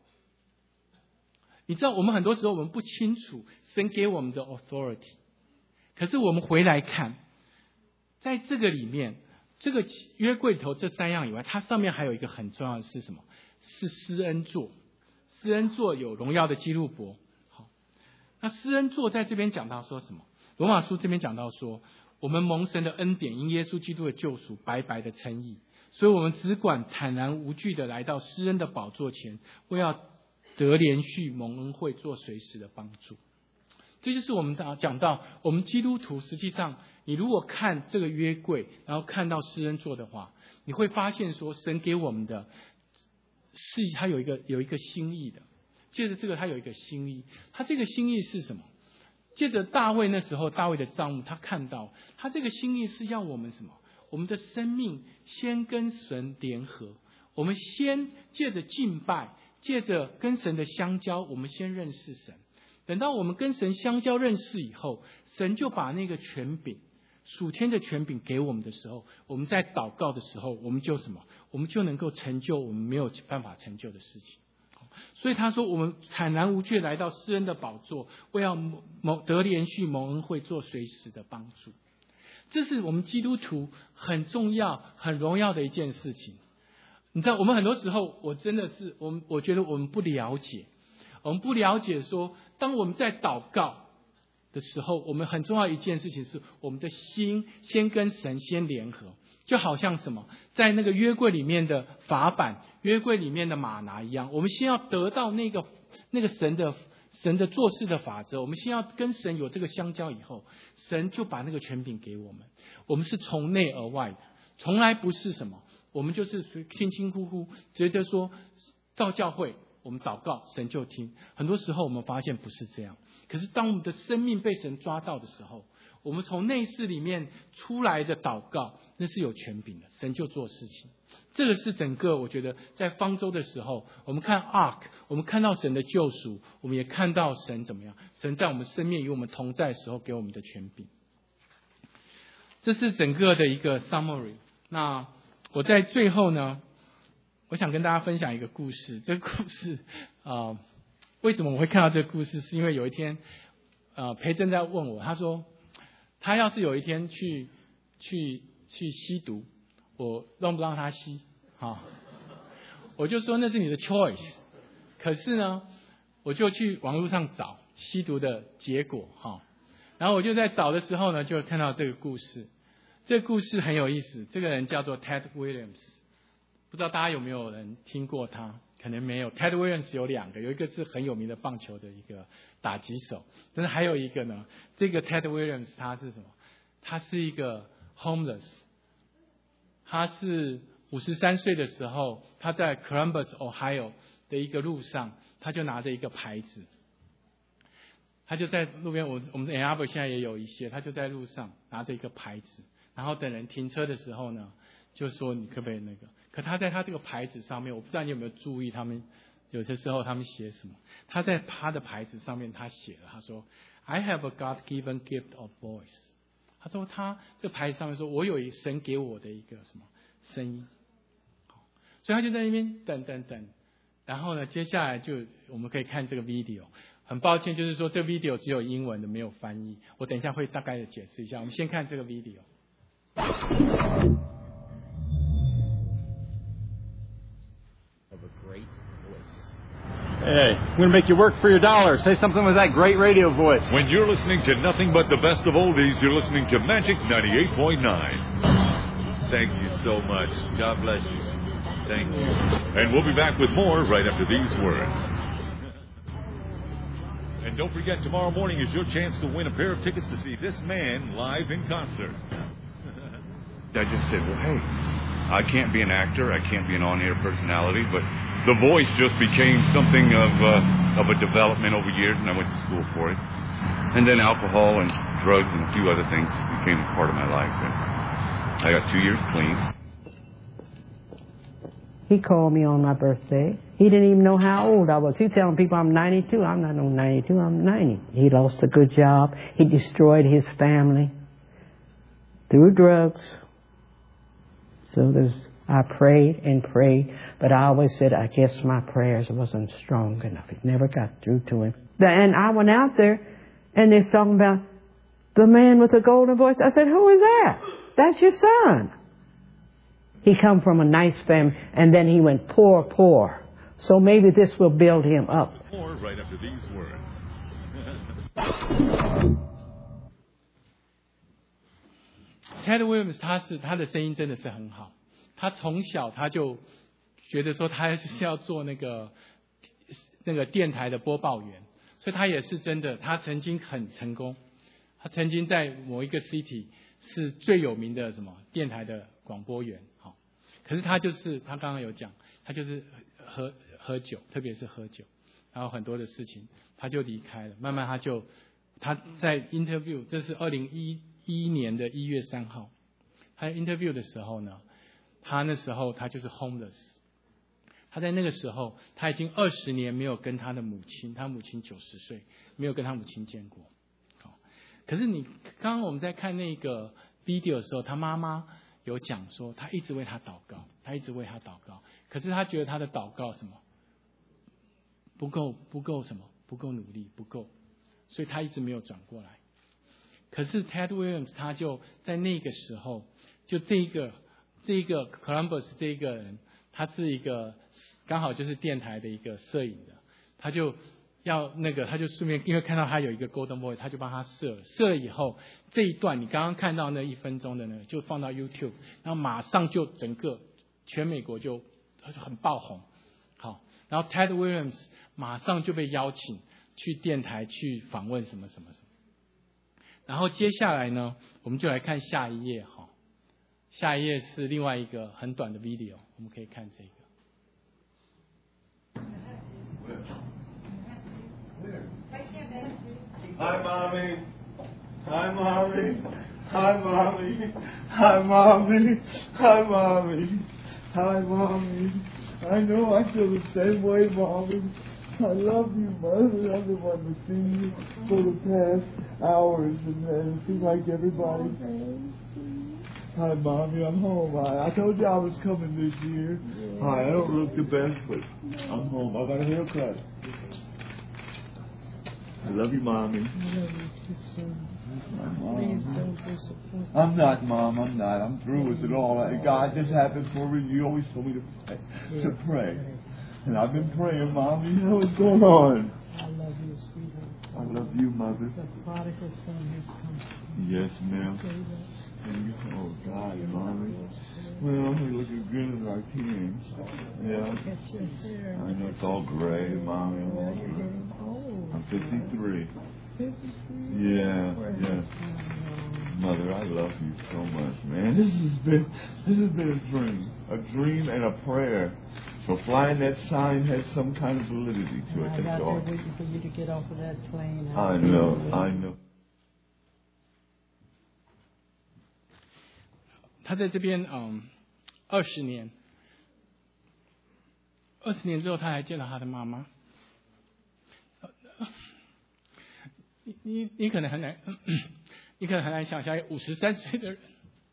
你知道我们很多时候我们不清楚神给我们的 authority， 可是我们回来看，在这个里面，这个约柜里头这三样以外，它上面还有一个很重要的是什么？是施恩座。施恩座有荣耀的基路伯。那施恩座在这边讲到说什么？罗马书这边讲到说，我们蒙神的恩典，因耶稣基督的救赎，白白的称义，所以我们只管坦然无惧的来到施恩的宝座前，为要得连续蒙恩惠，做随时的帮助。这就是我们讲到，我们基督徒实际上，你如果看这个约柜，然后看到施恩座的话，你会发现说，神给我们的是他有一个有一个心意的。借着这个他有一个心意，他这个心意是什么？借着大卫那时候大卫的帐幕，他看到他这个心意是要我们什么？我们的生命先跟神联合，我们先借着敬拜，借着跟神的相交，我们先认识神。等到我们跟神相交认识以后，神就把那个权柄，属天的权柄给我们的时候，我们在祷告的时候，我们就什么？我们就能够成就我们没有办法成就的事情。所以他说，我们坦然无惧来到施恩的宝座，为要蒙得连续蒙恩惠，做随时的帮助。这是我们基督徒很重要、很荣耀的一件事情。你知道，我们很多时候，我真的是，我们我觉得我们不了解，我们不了解说，当我们在祷告的时候，我们很重要一件事情是，我们的心先跟神先联合。就好像什么，在那个约柜里面的法版，约柜里面的玛拿一样，我们先要得到那个那个神的神的做事的法则，我们先要跟神有这个相交以后，神就把那个权柄给我们。我们是从内而外的，从来不是什么，我们就是轻轻呼呼觉得说到教会我们祷告神就听。很多时候我们发现不是这样， 可是当我们的生命被神抓到的时候，我们从内室里面出来的祷告，那是有权柄的，神就做事情。这个是整个我觉得在方舟的时候，我们看 Ark， 我们看到神的救赎，我们也看到神怎么样，神在我们生命与我们同在的时候给我们的权柄。这是整个的一个 summary。 那我在最后呢，我想跟大家分享一个故事。这个故事啊、呃，为什么我会看到这个故事，是因为有一天呃，培珍在问我，他说他要是有一天去去去吸毒，我让不让他吸？好，我就说那是你的 choice。可是呢，我就去网络上找吸毒的结果哈。然后我就在找的时候呢，就看到这个故事。这个故事很有意思，这个人叫做 Ted Williams， 不知道大家有没有人听过他？可能没有。Ted Williams 有两个，有一个是很有名的棒球的一个打击手，但是还有一个呢，这个 Ted Williams 他是什么？他是一个 homeless， 他是五十三岁的时候，他在 Columbus、Ohio 的一个路上，他就拿着一个牌子，他就在路边，我我们的 Ann Arbor 现在也有一些，他就在路上拿着一个牌子，然后等人停车的时候呢，就说你可不可以那个？可他在他这个牌子上面，我不知道你有没有注意，他们有些时候他们写什么？他在他的牌子上面他写了，他说 I have a God-given gift of voice。他说他这个牌子上面说，我有一神给我的一个什么声音，所以他就在那边等等等，然后呢，接下来就我们可以看这个 video。很抱歉，就是说这个 video 只有英文的，没有翻译。我等一下会大概的解释一下。我们先看这个 video。 Hey, I'm going to make you work for your dollar. Say something with that great radio voice. When you're listening to nothing but the best of oldies, you're listening to Magic ninety-eight point nine. Thank you so much. God bless you. Thank you. And we'll be back with more right after these words. And don't forget, tomorrow morning is your chance to win a pair of tickets to see this man live in concert. I just said, well, hey, I can't be an actor. I can't be an on-air personality, but the voice just became something of uh, of a development over years, and I went to school for it. And then alcohol and drugs and a few other things became a part of my life. And I got two years clean. He called me on my birthday. He didn't even know how old I was. He telling people I'm ninety-two. I'm not no ninety-two. I'm ninety. He lost a good job. He destroyed his family through drugs. So there's, I prayed and prayed, but I always said, I guess my prayers wasn't strong enough. It never got through to him. And I went out there, and they're talking about the man with the golden voice. I said, who is that? That's your son. He come from a nice family, and then he went poor, poor. So maybe this will build him up. More right after these words. Ted Williams 他是他的声音真的是很好，他从小他就觉得说他是要做那个那个电台的播报员，所以他也是真的，他曾经很成功，他曾经在某一个 city 是最有名的什么电台的广播员，好，可是他就是他刚刚有讲，他就是喝喝酒，特别是喝酒，然后很多的事情他就离开了，慢慢他就他在 interview， 这是二零一一年的一月三号，他在 interview 的时候呢，他那时候他就是 homeless， 他在那个时候他已经二十年没有跟他的母亲，他母亲九十岁，没有跟他母亲见过。可是你刚刚我们在看那个 video 的时候，他妈妈有讲说，他一直为他祷告，他一直为他祷告，可是他觉得他的祷告什么不够，不够什么，不够努力，不够，所以他一直没有转过来。可是 Ted Williams 他就在那个时候，就这一个这一个 Columbus 这一个人，他是一个刚好就是电台的一个摄影的，他就要那个他就顺便因为看到他有一个 Golden Boy， 他就帮他射了，射了以后这一段你刚刚看到那一分钟的呢，就放到 YouTube， 然后马上就整个全美国就他就很爆红，好，然后 Ted Williams 马上就被邀请去电台去访问什么什么什么。然后接下来呢，我们就来看下一页哈。下一页是另外一个很短的 video， 我们可以看这个。 Hi, Mommy. Hi, Mommy. Hi, Mommy. Hi, Mommy. Hi, Mommy. Hi, Mommy. I know I feel the same way, Mommy. I love you, Mother. I've been wanting to see you for the past hours, and, and it seems like everybody... Hi, Mommy, I'm home. I, I told you I was coming this year. Hi, I don't look the best, but I'm home. I got a haircut. I love you, Mommy. I love you too, son. Mom. Please don't disappoint. I'm not, Mom. I'm not. I'm through with it all. God, this happened for me. You always told me to pray. Yes, To pray. pray. And I've been praying, Mommy. What's going on? I love you, sweetheart. I love you, Mother. The prodigal son has come. Yes, ma'am. Say that. Oh, God, Mommy. Well, we looking good as our king. Yeah. Catch your hair. I know it's all gray, Mommy. Well, you're getting old. I'm fifty-three. fifty-three? Yeah, Where yeah. has time gone? Mother, I love you so much, man. This has been this has been a dream. A dream and a prayer. So flying that sign has some kind of validity to it. I That's got all. there waiting for you to get off of that plane. I know, I know. 他在这边嗯二十年，二十年之后他还见到他的妈妈。你你你可能很难，你可能很难想象五十三岁的人，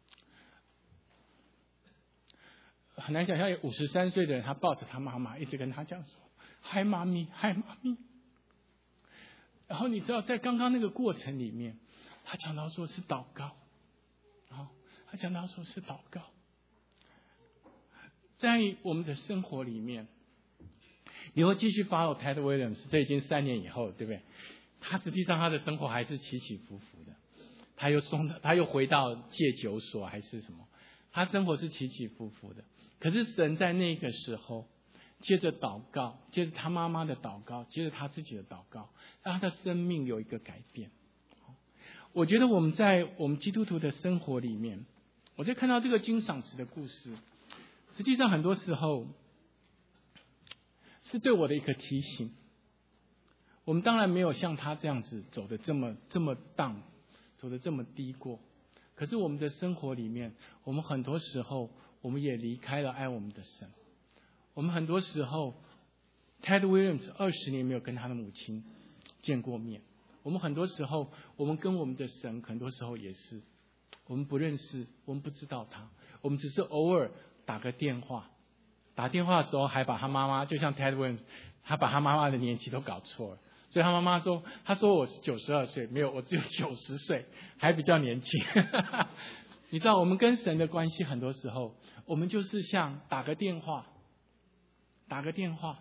很难想象有五十三岁的人，他抱着他妈妈，一直跟他讲说：“嗨，妈咪，嗨，妈咪。”然后你知道，在刚刚那个过程里面，他讲到说是祷告，好，他讲到说是祷告，在我们的生活里面，你会继续 follow Ted Williams， 这已经三年以后，对不对？他实际上他的生活还是起起伏伏的，他又送他又回到戒酒所还是什么，他生活是起起伏伏的。可是神在那个时候，接着祷告，接着他妈妈的祷告，接着他自己的祷告，让他的生命有一个改变。我觉得我们在我们基督徒的生活里面，我在看到这个金赏词的故事，实际上很多时候是对我的一个提醒。我们当然没有像他这样子走得这么这么荡，走得这么低过。可是我们的生活里面，我们很多时候我们也离开了爱我们的神。我们很多时候 ，Ted Williams 二十年没有跟他的母亲见过面。我们很多时候，我们跟我们的神，很多时候也是，我们不认识，我们不知道他，我们只是偶尔打个电话，打电话的时候还把他妈妈，就像 Ted Williams， 他把他妈妈的年纪都搞错了。所以他妈妈说，他说我是九十二岁，没有，我只有九十岁，还比较年轻。你知道，我们跟神的关系，很多时候，我们就是像打个电话，打个电话。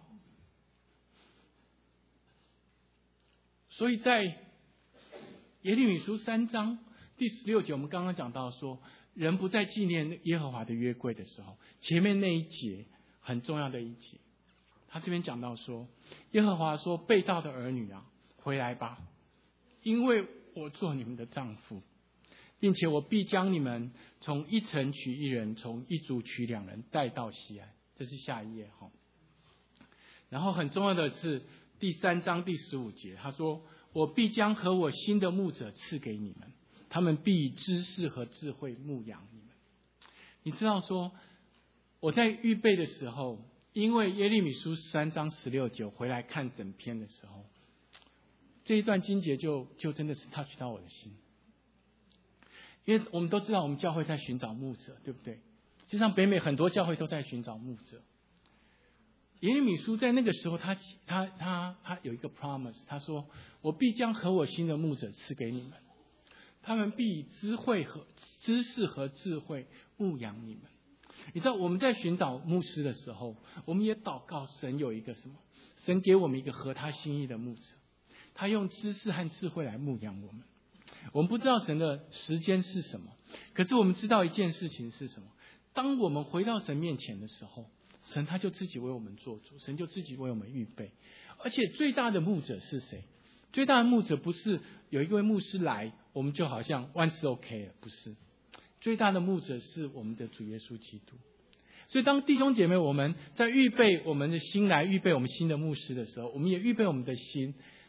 所以在耶利米书三章第十六节，我们刚刚讲到说，人不再纪念耶和华的约柜的时候，前面那一节很重要的一节。他这边讲到说，耶和华说：“被盗的儿女啊，回来吧，因为我做你们的丈夫，并且我必将你们从一城取一人，从一族取两人，带到西安。”这是下一页哈。然后很重要的是第三章第十五节，他说：“我必将和我新的牧者赐给你们，他们必以知识和智慧牧养你们。”你知道说，我在预备的时候。因为耶利米书三章十六节回来看整篇的时候，这一段经节就就真的是 touch 到我的心。因为我们都知道我们教会在寻找牧者，对不对？实际上北美很多教会都在寻找牧者。耶利米书在那个时候他他他他有一个 promise， 他说：“我必将和我新的牧者赐给你们，他们必以智慧和知识和智慧牧养你们。”你知道我们在寻找牧师的时候，我们也祷告神有一个什么？神给我们一个合他心意的牧者，他用知识和智慧来牧养我们。我们不知道神的时间是什么，可是我们知道一件事情是什么？当我们回到神面前的时候，神他就自己为我们做主，神就自己为我们预备。而且最大的牧者是谁？最大的牧者不是有一位牧师来，我们就好像万事 OK 了，不是。最大的牧者是我们的主耶稣基督。所以当弟兄姐妹我们在预备我们的心来预备我们新的牧师的时候，我们也预备我们的心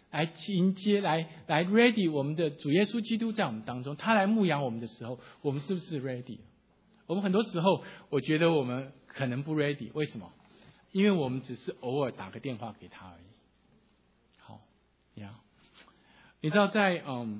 来迎接、来来 ready 我们的主耶稣基督在我们当中，他来牧养我们的时候，我们是不是 ready？ 我们很多时候，我觉得我们可能不 ready， 为什么？因为我们只是偶尔打个电话给他而已。好，呀，你知道在嗯，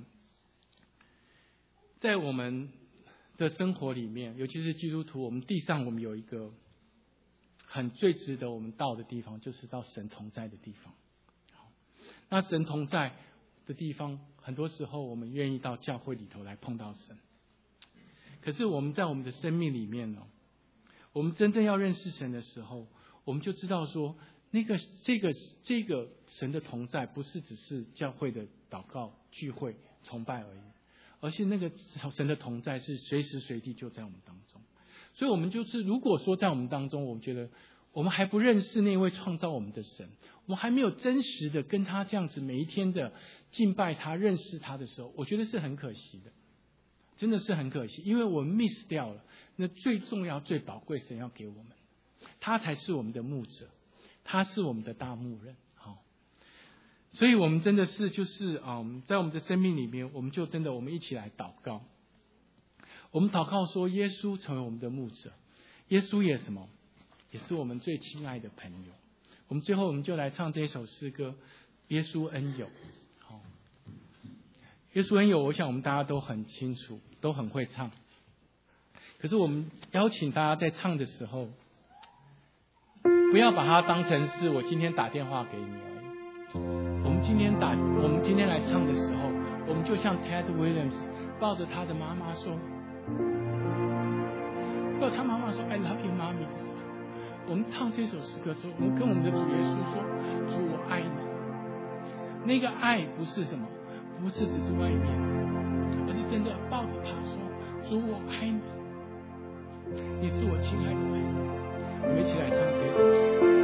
在我们的生活里面，尤其是基督徒，我们地上我们有一个很最值得我们到的地方，就是到神同在的地方。那神同在的地方，很多时候我们愿意到教会里头来碰到神。可是我们在我们的生命里面呢，我们真正要认识神的时候，我们就知道说，那个这个这个神的同在，不是只是教会的祷告、聚会、崇拜而已，而是那个神的同在是随时随地就在我们当中。所以，我们就是如果说在我们当中，我们觉得我们还不认识那位创造我们的神，我们还没有真实的跟他这样子每一天的敬拜他、认识他的时候，我觉得是很可惜的，真的是很可惜，因为我们 miss 掉了那最重要、最宝贵神要给我们，他才是我们的牧者，他是我们的大牧人。好，所以我们真的是就是嗯，在我们的生命里面，我们就真的我们一起来祷告，我们祷告说，耶稣成为我们的牧者，耶稣也什么？也是我们最亲爱的朋友。我们最后我们就来唱这一首诗歌，耶稣恩友。好，耶稣恩友，我想我们大家都很清楚，都很会唱。可是我们邀请大家在唱的时候，不要把它当成是我今天打电话给你而已。我们今天打，我们今天来唱的时候，我们就像 Ted Williams 抱着他的妈妈说，抱他妈妈说 I love you, mommy 的时候，我们唱这首诗歌之后，我们跟我们的主耶稣说，主我爱你。那个爱不是什么，不是只是外面，而是真的抱着他说，主我爱你，你是我亲爱的朋友。我们一起来唱这首诗。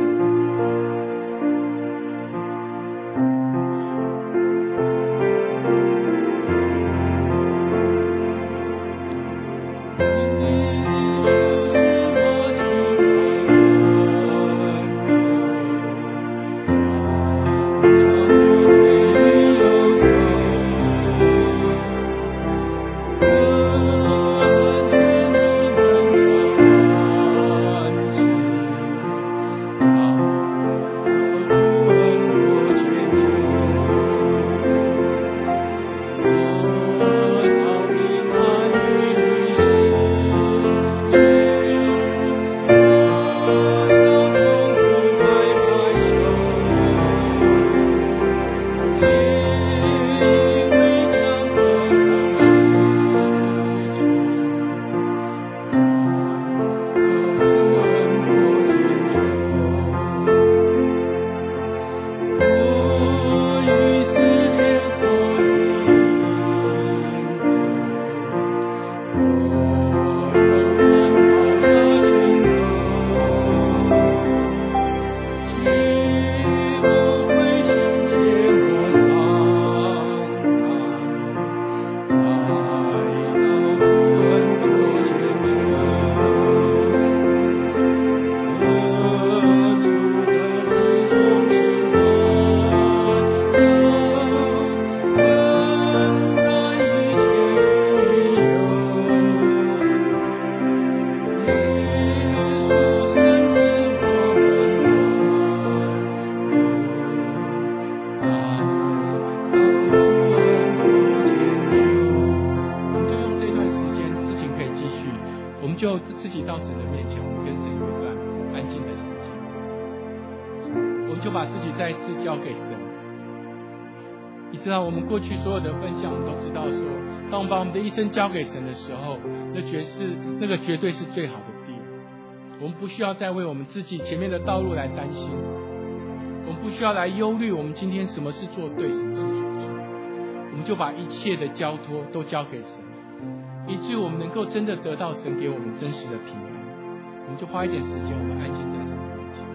知道我们过去所有的分享，我们都知道说，当我们把我们的一生交给神的时候，那绝是那个绝对是最好的地。我们不需要再为我们自己前面的道路来担心，我们不需要来忧虑我们今天什么是做对，什么是做错，我们就把一切的交托都交给神，以至于我们能够真的得到神给我们真实的平安。我们就花一点时间，我们安静在神的面前。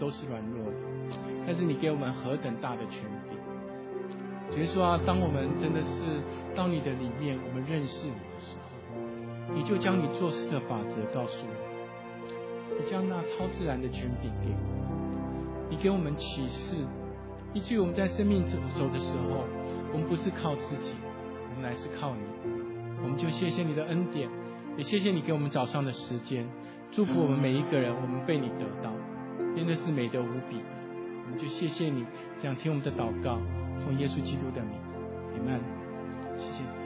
都是软弱的，但是你给我们何等大的权柄。主耶稣啊，当我们真的是到你的里面，我们认识你的时候，你就将你做事的法则告诉我们，你将那超自然的权柄给我们，你给我们启示，以至于我们在生命走走的时候，我们不是靠自己，我们乃是靠你。我们就谢谢你的恩典，也谢谢你给我们早上的时间，祝福我们每一个人，我们被你得到，真的是美得无比。我们就谢谢你这样听我们的祷告，奉耶稣基督的名，阿们。谢谢。